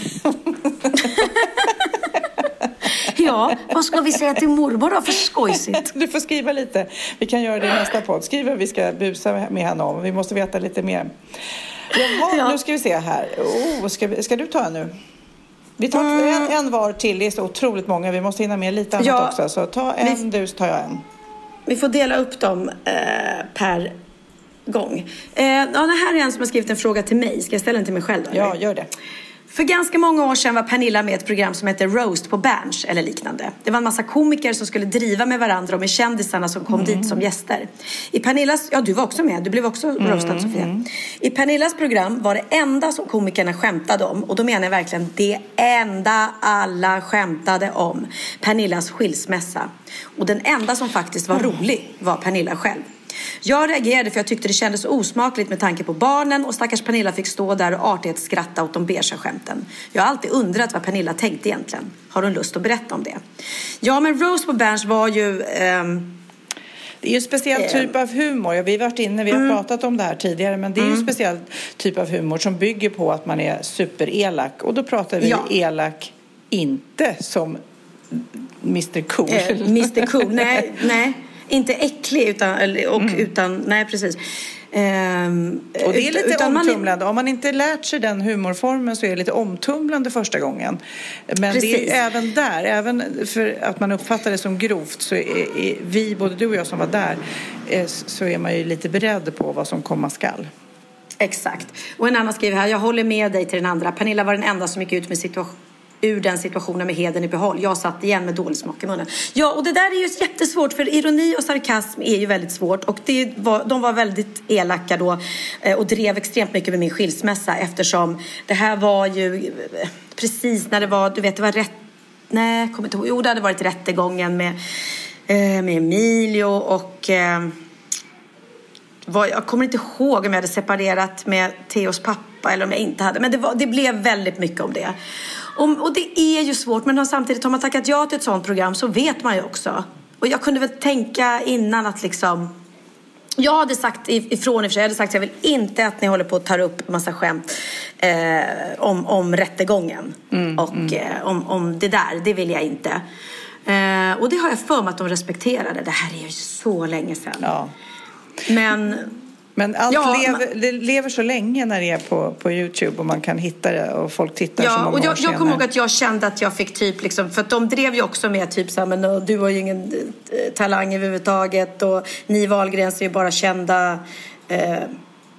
Ja, vad ska vi säga till mormor då för skojsigt?
Du får skriva lite. Vi kan göra det i nästa podd. Skriva vi ska busa med henne om. Vi måste veta lite mer. Jaha, ja. Nu ska vi se här. Oh, ska, vi, ska du ta en nu? Vi tar mm. en, en var till. Det är så otroligt många. Vi måste hinna med lite annat ja, också. Så ta en, vi... du, så tar jag en.
Vi får dela upp dem eh, per gång. Eh, ja, det här är en som har skrivit en fråga till mig. Ska jag ställa den till mig själv då?
Ja, gör det.
För ganska många år sedan var Pernilla med ett program som heter Roast på Berns eller liknande. Det var en massa komiker som skulle driva med varandra och med kändisarna som kom mm. dit som gäster. I Pernillas, ja du var också med, du blev också mm. roastad Sofia. Mm. I Pernillas program var det enda som komikerna skämtade om, och då menar jag verkligen det enda alla skämtade om, Pernillas skilsmässa. Och den enda som faktiskt var rolig var Pernilla själv. Jag reagerade för jag tyckte det kändes osmakligt med tanke på barnen, och stackars Pernilla fick stå där och artighetsskratta åt de beiga skämten. Jag har alltid undrat vad Pernilla tänkte egentligen. Har hon lust att berätta om det? Ja, men Roast på Berns var ju... Ehm,
det är ju en speciell eh, typ av humor. Vi har varit inne, vi har mm. pratat om det här tidigare, men det är ju en speciell typ av humor som bygger på att man är superelak. Och då pratar vi ja. elak inte som mister Cool.
Eh, mister Cool, nej, nej. Inte äcklig utan, och mm. utan, nej precis. Ehm,
och det är lite utan omtumlande. Man... Om man inte lärt sig den humorformen så är det lite omtumlande första gången. Men precis. Det är även där, även för att man uppfattar det som grovt, så är, är vi, både du och jag som var där, är, så är man ju lite beredd på vad som komma skall.
Exakt. Och en annan skriver här, jag håller med dig till den andra. Pernilla var den enda som gick ut med situation ur den situationen med heden i behåll. Jag satt igen med dålig smak i munnen. Ja, och det där är ju jättesvårt, för ironi och sarkasm är ju väldigt svårt, och det var, de var väldigt elaka då och drev extremt mycket med min skilsmässa, eftersom det här var ju precis när det var, du vet, det var rätt, nej, kommer inte ihåg, jo, det hade varit rättegången med, med Emilio och var, jag kommer inte ihåg om jag hade separerat med Theos pappa eller om jag inte hade, men det, var, det blev väldigt mycket om det. Och, och det är ju svårt, men samtidigt har man tackat ja till ett sånt program så vet man ju också. Och jag kunde väl tänka innan att liksom, jag hade sagt ifrån i och för sig, jag hade sagt att jag vill inte att ni håller på att ta upp massa skämt eh, om, om rättegången mm, och mm. Eh, om, om det där, det vill jag inte. Eh, och det har jag för mig att de respekterade. Det här är ju så länge sedan.
Ja.
Men...
Men allt
ja,
lever, det lever så länge när det är på, på YouTube och man kan hitta det och folk tittar
ja,
så många
och jag,
år senare.
Jag kommer ihåg att jag kände att jag fick typ liksom, för att de drev ju också med typ så här, men du har ju ingen talang överhuvudtaget och ni Wahlgrens är ju bara kända eh,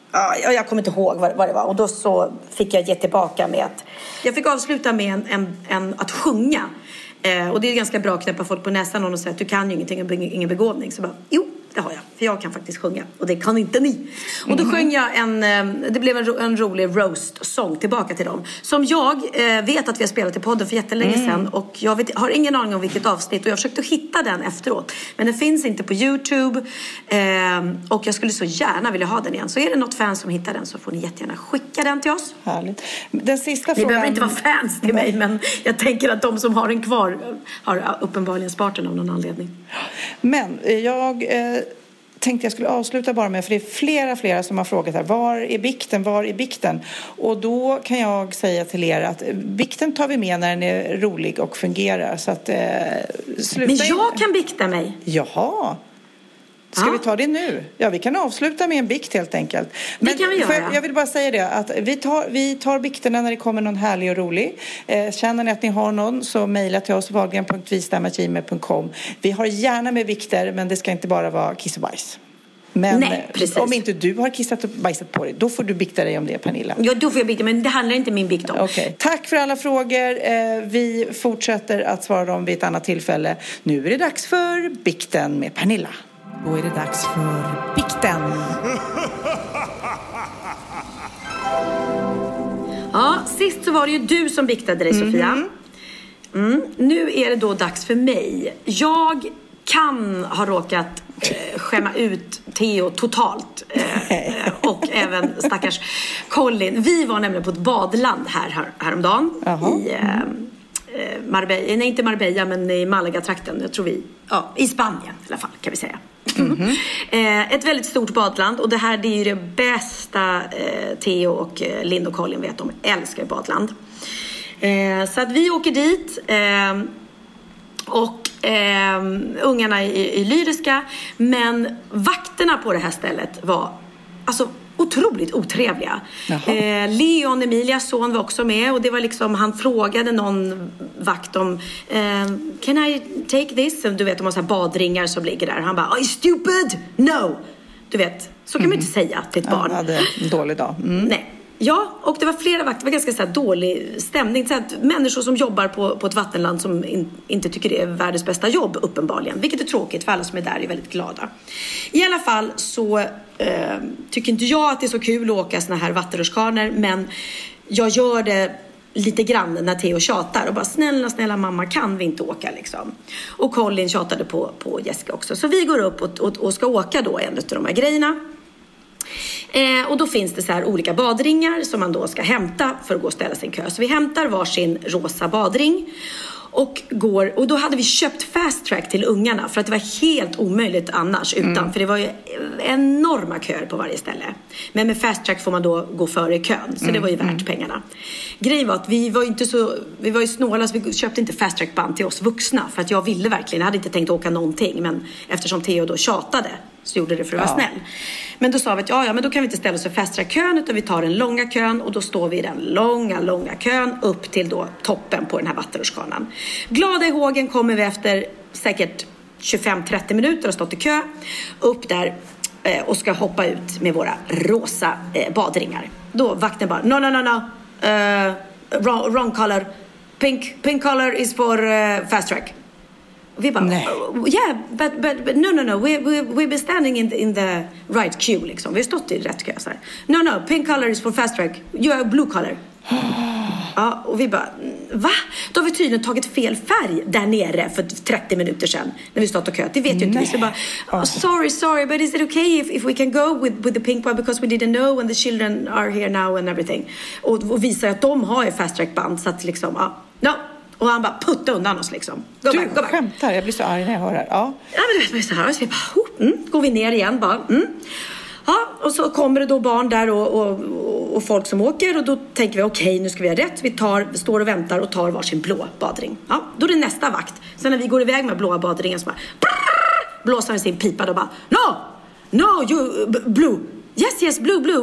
Ja, jag kommer inte ihåg vad, vad det var. Och då så fick jag ge tillbaka med att... Jag fick avsluta med en, en, en, att sjunga. Eh, och det är ganska bra att knäppa folk på näsan och säga att du kan ju ingenting, ingen begåvning. Så bara, jo, det har jag. För jag kan faktiskt sjunga. Och det kan inte ni. Och då sjöng jag en... Det blev en, ro, en rolig roast-sång tillbaka till dem. Som jag eh, vet att vi har spelat i podden för jättelänge mm. sedan. Och jag vet, har ingen aning om vilket avsnitt. Och jag försökte hitta den efteråt. Men den finns inte på YouTube. Eh, och jag skulle så gärna vilja ha den igen. Så är det något fan som hittar den så får ni jättegärna skicka den till oss.
Härligt. Den sista
ni
frågan...
behöver inte vara fans till mig. Men jag tänker att de som har den kvar har uppenbarligen sparat den av någon anledning.
Men jag... Eh... tänkte jag skulle avsluta bara med, för det är flera, flera som har frågat här, var är bikten, var är bikten? Och då kan jag säga till er att bikten tar vi med när den är rolig och fungerar. Så att, eh, sluta
Men jag
in.
kan bikta mig.
Jaha. Ska ah. vi ta det nu? Ja, vi kan avsluta med en bikt helt enkelt. Men
det kan vi göra.
Jag, jag vill bara säga det, att vi tar, vi tar bikterna när det kommer någon härlig och rolig. Eh, känner ni att ni har någon så mejla till oss wahlgren punkt vistam at gmail punkt com. Vi har gärna med bikter, men det ska inte bara vara kiss och bajs. Men
Nej,
om inte du har kissat och bajsat på dig, då får du bikta dig om det, Pernilla.
Ja, då får jag bikta, men det handlar inte min bikt om.
Okay. Tack för alla frågor. Eh, vi fortsätter att svara dem vid ett annat tillfälle. Nu är det dags för bikten med Pernilla. Då är det dags för bikten.
Ja, sist så var det ju du som biktade dig, Sofia. Mm. Mm. Nu är det då dags för mig. Jag kan ha råkat eh, skämma ut Theo totalt. Eh, och även stackars Colin. Vi var nämligen på ett badland här, här häromdagen. Jaha. I... Eh, Marbella, nej inte Marbella men i Malaga-trakten, jag tror vi, ja, i Spanien i alla fall kan vi säga. Mm-hmm. eh, ett väldigt stort badland och det här det är ju det bästa eh, Theo och eh, Lind och Colin vet, de älskar badland. Eh, så att vi åker dit eh, och eh, ungarna är, är lyriska, men vakterna på det här stället var alltså otroligt otrevliga. Eh, Leon, Emilias son, var också med och det var liksom, han frågade någon vakt om eh, can I take this? Du vet, de har så här badringar som ligger där. Han bara, are you stupid? No! Du vet, så kan mm. man inte säga till ett barn.
Ja, hade en dålig dag. Mm.
Nej. Ja, och det var flera vakter, det var ganska så här dålig stämning. Så att människor som jobbar på, på ett vattenland som in, inte tycker det är världens bästa jobb uppenbarligen. Vilket är tråkigt för alla som är där är väldigt glada. I alla fall så eh, tycker inte jag att det är så kul att åka såna här vattenrutschkanor. Men jag gör det lite grann när Theo tjatar och bara snälla, snälla mamma, kan vi inte åka liksom. Och Colin tjatade på, på Jessica också. Så vi går upp och, och, och ska åka då en av de här grejerna. Eh, och då finns det så här olika badringar som man då ska hämta för att gå och ställa sin kö. Så vi hämtar varsin rosa badring och går, och då hade vi köpt fast track till ungarna för att det var helt omöjligt annars utan, mm. för det var ju enorma köer på varje ställe. Men med fast track får man då gå före i kön, så mm. det var ju värt mm. pengarna. Grejen var att vi var inte så, vi var ju snåla, så vi köpte inte fast track band till oss vuxna för att jag ville verkligen, jag hade inte tänkt åka någonting, men eftersom Theo då tjatade så gjorde det för att vara ja. snäll. Men då sa vi att ja, ja, men då kan vi inte ställa oss för fast track kön, utan vi tar den långa kön och då står vi i den långa, långa kön upp till då toppen på den här vattenrutschkanan. Glada i hågen kommer vi efter säkert tjugofem till trettio minuter och stått i kö upp där eh, och ska hoppa ut med våra rosa eh, badringar. Då vakten bara, no, no, no, no, uh, wrong, wrong color. Pink, pink color is for uh, fast track. Vi bara, oh, yeah, but, but, but no, no, no, we, we, we've been standing in the, in the right queue liksom. Vi har stått i rätt kö så här. No, no, pink color is for fast track. You are blue color. Ja, och vi bara, va? Då har vi tydligen tagit fel färg där nere för trettio minuter sedan när vi stått och kö. Det vet ju inte vi. Så bara, oh, sorry, sorry, but is it okay if, if we can go with, with the pink one because we didn't know and the children are here now and everything. Och, och visar att de har ju fast track band så att liksom, ja, no. Och han bara putta undan oss liksom. Go
du
back, go back.
Skämtar, jag blir så arg när jag hör det här. Ja,
ja men det blir så här. Så vi bara, oh, mm, går vi ner igen bara. Mm. Ja, och så kommer det då barn där och, och, och folk som åker. Och då tänker vi, okej, okay, nu ska vi ha rätt. Vi tar, vi står och väntar och tar varsin blå badring. Ja, då är det nästa vakt. Sen när vi går iväg med blåa badringen så bara brrr, blåser han sin pipa och bara, no, no, you, blue. Yes, yes, blue, blue.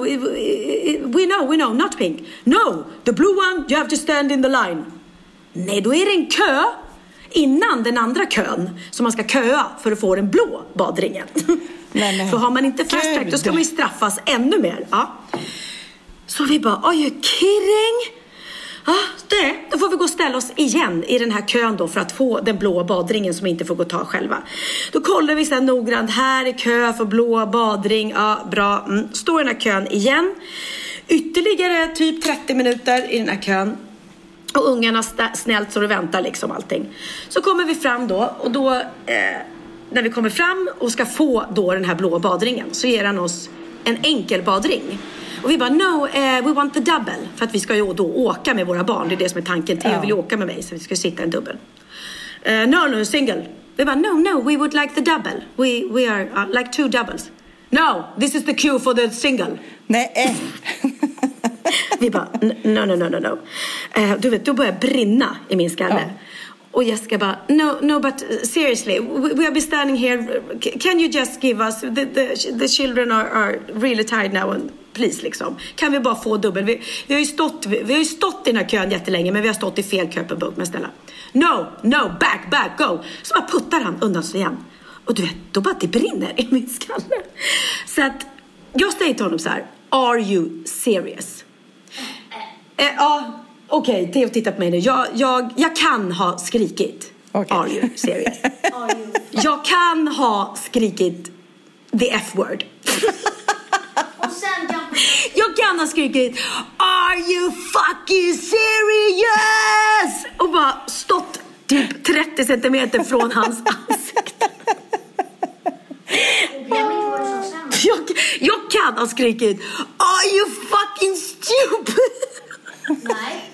We know, we know, not pink. No, the blue one, you have to stand in the line. Nej, då är det en kö innan den andra kön som man ska köa för att få den blå badringen.
Nej, nej.
För har man inte fast track då ska man ju straffas ännu mer. Ja. Så vi bara, are you kidding? Ja, det, då får vi gå och ställa oss igen i den här kön då för att få den blå badringen som inte får gå och ta själva. Då kollar vi så här noggrant, här är kö för blå badring, ja bra, mm. Står i den här kön igen. Ytterligare typ trettio minuter i den här kön. Och ungarna snällt så det väntar liksom allting. Så kommer vi fram då och då, eh, när vi kommer fram och ska få då den här blå badringen så ger han oss en enkel badring. Och vi bara, no, uh, we want the double. För att vi ska ju då åka med våra barn. Det är det som är tanken. Theo vill åka med mig så vi ska sitta en dubbel. Uh, no, no, single. Vi bara, no, no, we would like the double. We, we are uh, like two doubles. No, this is the queue for the single.
Nej.
Vi bara, no, no, no, no, no. Uh, du vet, då börjar brinna i min skalle. Ja. Och Jessica bara, no, no, but seriously, we, we have been standing here. Can you just give us, the, the, the children are, are really tired now and please liksom. Kan vi bara få dubbel? Vi, vi, har ju stått, vi, vi har ju stått i den här kön jättelänge men vi har stått i fel kö på bok. Men snälla, no, no, back, back, go. Så bara puttar han undan sig igen. Och du vet, då bara det brinner i min skalle. Så att jag säger till honom så här, are you serious? Ja, eh, ah, okej, okay, Theo tittar på mig nu. Jag, jag, jag kan ha skrikit. Okay. Are you serious? Are you? Jag kan ha skrikit the F-word.
Och sen kan...
Jag kan ha skrikit, are you fucking serious? Och bara stått typ trettio centimeter från hans ansikte. jag, jag kan ha skrikit, are you fucking stupid?
Nej.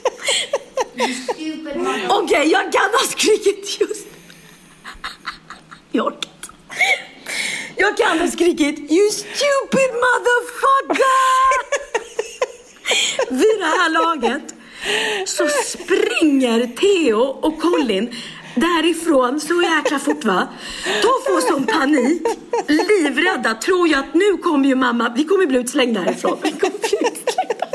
Okej, okay, jag kan ha skrikit just. Jag orkar inte. Jag kan ha skrikit, you stupid motherfucker! Vid det här laget så springer Theo och Colin därifrån så jäkla fort, va? De får som panik, livrädda, tror jag att nu kommer ju mamma, vi kommer bli utslängda därifrån. Vi kommer bli utslängda.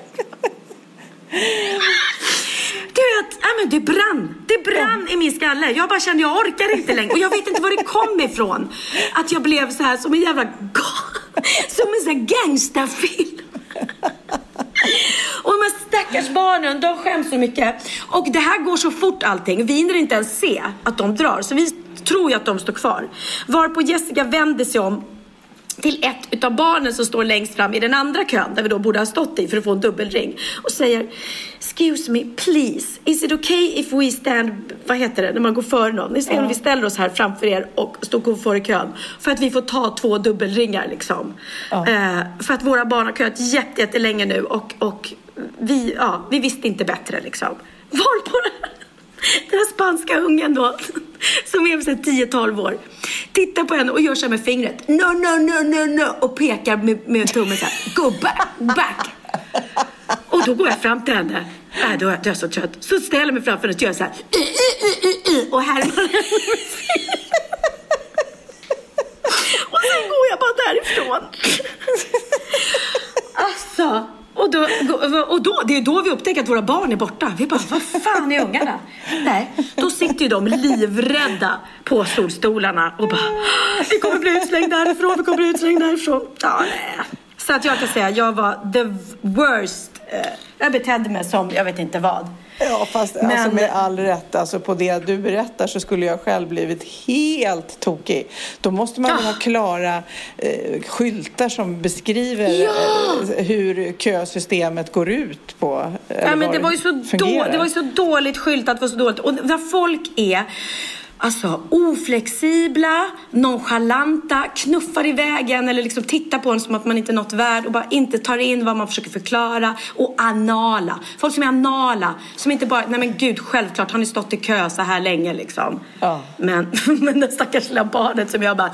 Du vet, ja, men det brann. Det brann i min skalle. Jag bara kände, jag orkar inte längre. Och jag vet inte var det kom ifrån. Att jag blev så här som en jävla som en sån här gangsterfilm. Och de här stackars barnen, de skäms så mycket. Och det här går så fort allting. Vi hinner inte ens se att de drar. Så vi tror ju att de står kvar. Varpå Jessica vände sig om till ett utav barnen som står längst fram i den andra kön där vi då borde ha stått i för att få en dubbelring och säger, excuse me please, is it okay if we stand, vad heter det när man går för någon, ni ser om vi ställer oss här framför er och står för i kön för att vi får ta två dubbelringar liksom. Ja. eh, för att våra barn har köat jätte, jättelänge nu och, och vi, ja, vi visste inte bättre liksom. Var på det den här spanska ungen då som är tio tolv år tittar på henne och gör så med fingret, no, no, no, no, no, och pekar med, med tummen så här, go back, back. Och då går jag fram till henne, äh, då är jag så trött, så ställer jag mig framför henne och gör så här uh, uh, uh, uh, och härmar och sen går jag bara därifrån. Alltså. Och då, och då, det är då vi upptäcker att våra barn är borta. Vi bara, vad fan är ungarna? Nej, då sitter ju de livrädda på solstolarna och bara, vi kommer bli utslängda därifrån, vi kommer bli utslängda därifrån. Ja, nej. Så att jag kan säga, jag var the worst. Jag betedde mig som, jag vet inte vad.
Ja, fast men, alltså med all rätt, alltså på det du berättar så skulle jag själv blivit helt tokig. Då måste man ja. ha klara eh, skyltar som beskriver ja. eh, hur kösystemet går ut på.
Ja, men det var ju så då, det var ju så dåligt skyltat, var så dåligt. Och när folk är alltså oflexibla, nonchalanta, knuffar i vägen eller liksom tittar på en som att man inte är något värd och bara inte tar in vad man försöker förklara, och anala. Folk som är anala, som inte bara, nej men gud, självklart har ni stått i kö så här länge liksom. Ja. Men, men det stackars lilla barnet som jag bara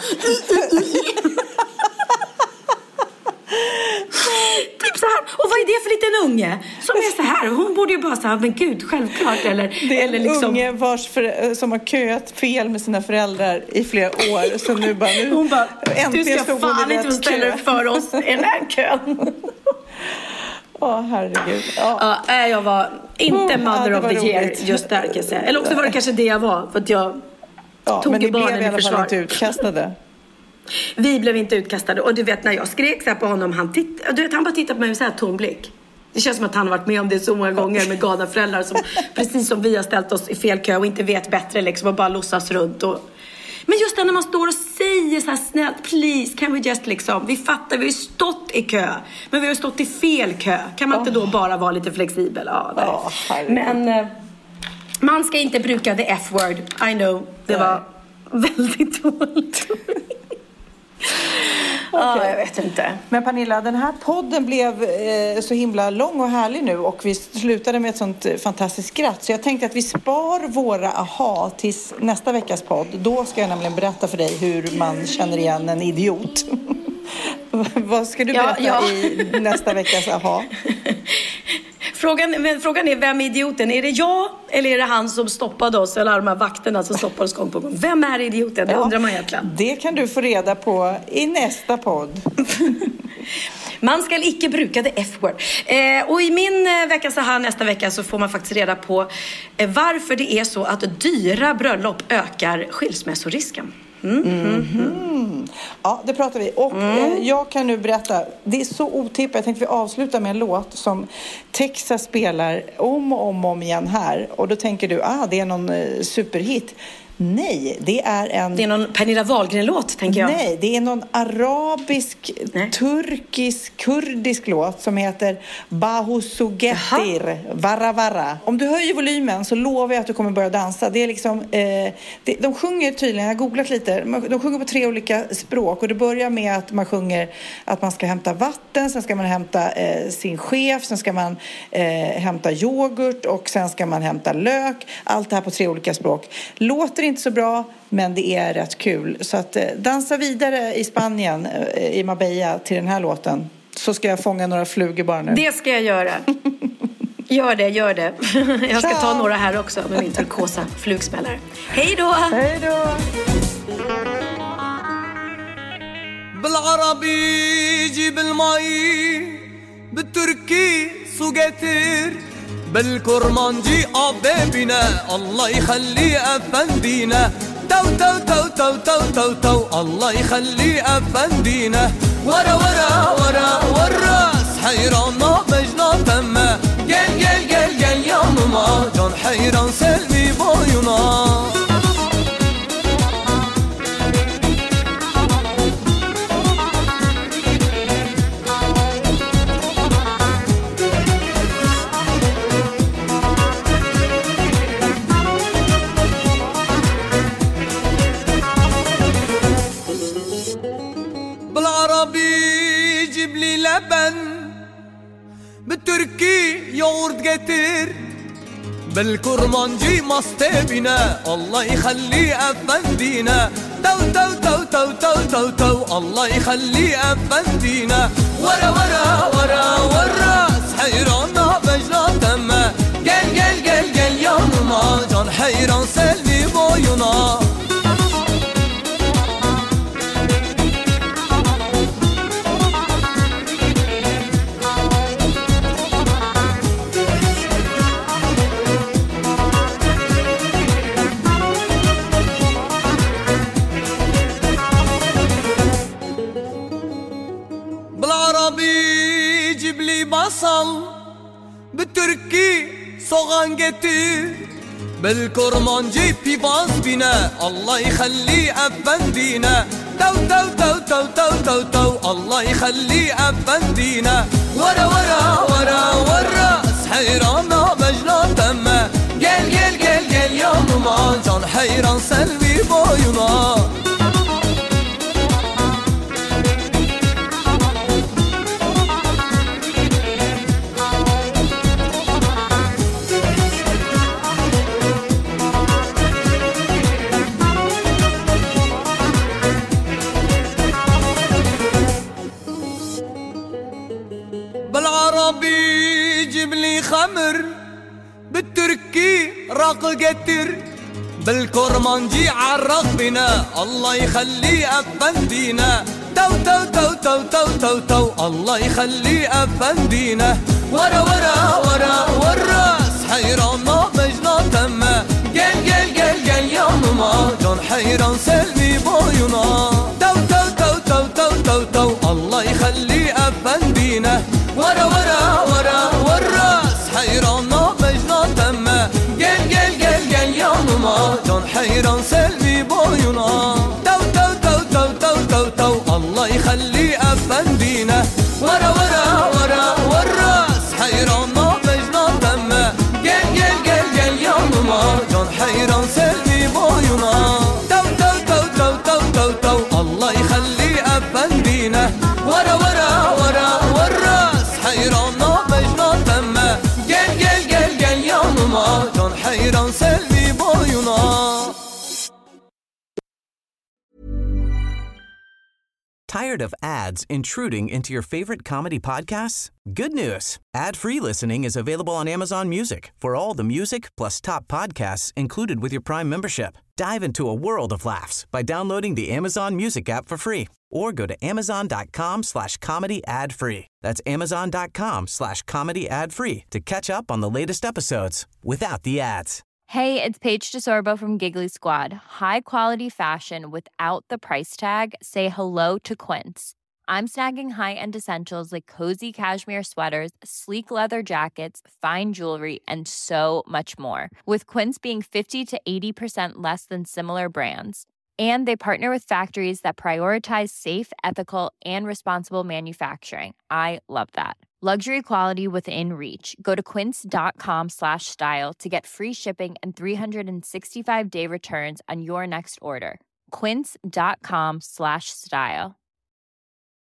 typ så här. Och vad är det för liten unge som är så här? Hon borde ju bara säga, men gud, självklart. Eller,
det är
eller
en
liksom...
unge vars för, som har köat fel med sina föräldrar i flera år. Så nu bara, nu,
hon bara, du ska fan inte ställa dig för oss i den här kön.
Åh, oh, herregud.
Ja, ja, jag var inte
oh,
mother
ja,
of the
roligt.
year just där kan jag säga. Eller också var det kanske det jag var, för att jag
ja,
tog
men
ju
barnen
barnen i
alla
försvar.
fall inte utkastade.
Vi blev inte utkastade. Och du vet, när jag skrek så här på honom, han, titt, du vet, han bara tittade på mig med så här tom blick. Det känns som att han har varit med om det så många gånger med galna föräldrar som, precis som vi har ställt oss i fel kö och inte vet bättre liksom, och bara låtsas runt. Och... Men just när man står och säger så här snällt, please, can we just liksom, vi fattar, vi har ju stått i kö, men vi har stått i fel kö. Kan man oh. inte då bara vara lite flexibel? Ja,
oh,
men eh, man ska inte bruka the F-word, I know, det Nej. var väldigt dåligt. Ja, okay. Jag vet inte.
Men Pernilla, den här podden blev eh, så himla lång och härlig nu och vi slutade med ett sånt eh, fantastiskt skratt. Så jag tänkte att vi spar våra aha tills nästa veckas podd. Då ska jag nämligen berätta för dig hur man känner igen en idiot. Vad ska du berätta ja, ja. i nästa veckas aha?
Frågan, men frågan är, vem är idioten? Är det jag eller är det han som stoppade oss? Eller de här vakterna som stoppade oss gång på gång? Vem är idioten? Det ja, undrar man egentligen.
Det kan du få reda på i nästa podd.
Man ska icke bruka det F-word. Eh, och i min eh, vecka så här nästa vecka så får man faktiskt reda på eh, varför det är så att dyra bröllop ökar skilsmässorisken. Mm, mm,
mm. Ja, det pratar vi. Och mm. eh, jag kan nu berätta, det är så otippat. Jag tänkte vi avsluta med en låt som Texas spelar om och om och om igen här. Och då tänker du, ah, det är någon eh, superhit. Nej, det är en...
Det är någon Pernilla Wahlgren-låt, tänker jag.
Nej, det är någon arabisk, Nej. turkisk, kurdisk låt som heter Bahusugetir, Vara Vara. Om du höjer volymen så lovar jag att du kommer börja dansa. Det är liksom, eh, det, de sjunger tydligen, jag har googlat lite, de sjunger på tre olika språk. Och det börjar med att man sjunger att man ska hämta vatten, sen ska man hämta eh, sin chef, sen ska man eh, hämta yoghurt och sen ska man hämta lök. Allt det här på tre olika språk. Låter inte så bra, men det är rätt kul. Så att eh, dansa vidare i Spanien, eh, i Marbella, till den här låten. Så ska jag fånga några flugor bara nu.
Det ska jag göra. Gör det, gör det. Jag ska Ciao. ta några här också med min turkosa flugsmällare. Hej då!
Hej då!
بالعربي جيب المي بالتركي سوقتير بالكرمانجي أبابنا الله يخلي أفندينا تو تو تو تو تو تو تو الله يخلي أفندينا ورا ورا ورا والراس حيران مجنون تما قل قل قل قل يا ماما جان حيران سلمي بايونا لبن بالتركي يورد قتير بالكرمانجي مصطبنا الله يخلي أفندينا تو تو تو تو تو تو تو الله يخلي أفندينا ورا ورا ورا والراس حيرانا بجنا تما قل قل قل قل يا ماما جان حيران سلمي بايونا بصل بالتركي صغان قتير بالكرمانجي بيباز بنا الله يخلي أفندينا تو تو تو تو تو تو تو الله يخلي أفندينا ورا ورا ورا والراس حيرانا مجنا تما قل قل قل قل يا ماما جان حيران سلمي بايونا بالعربي جيب لي خمر بالتركي راق قتر بالكرمانجي عرق بنا الله يخلي أفندينا تو تو تو تو تو تو تو الله يخلي أفندينا ورا ورا ورا والراس حيران ما مجنون تمه gel gel gel gel yanıma can حيران سلمي boyuna تو تو تو تو تو تو تو الله يخلي أفندينا ورا ورا ورا والراس حيران ما مجنون تمه gel gel gel gel yanıma can حيران سلمي boyuna تو تو تو تو تو تو تو الله يخلي أفندينا ورا ورا ورا والراس حيران ما مجنون تمه gel gel gel gel yanıma can حيران سلمي boyuna تو تو تو تو تو تو تو الله يخلي أفندينا ورا ورا ورا والراس حيران ما مجنون تمه gel gel gel gel yanıma can حيران سلمي boyuna.
Tired of ads intruding into your favorite comedy podcasts? Good news. Ad-free listening is available on Amazon Music for all the music plus top podcasts included with your Prime membership. Dive into a world of laughs by downloading the Amazon Music app for free or go to amazon.com slash comedy ad free. That's amazon.com slash comedy ad free to catch up on the latest episodes without the ads.
Hey, it's Paige DeSorbo from Giggly Squad. High quality fashion without the price tag. Say hello to Quince. I'm snagging high-end essentials like cozy cashmere sweaters, sleek leather jackets, fine jewelry, and so much more. With Quince being fifty to eighty percent less than similar brands. And they partner with factories that prioritize safe, ethical, and responsible manufacturing. I love that. Luxury quality within reach. Go to quince.com slash style to get free shipping and three sixty-five day returns on your next order. Quince.com slash style.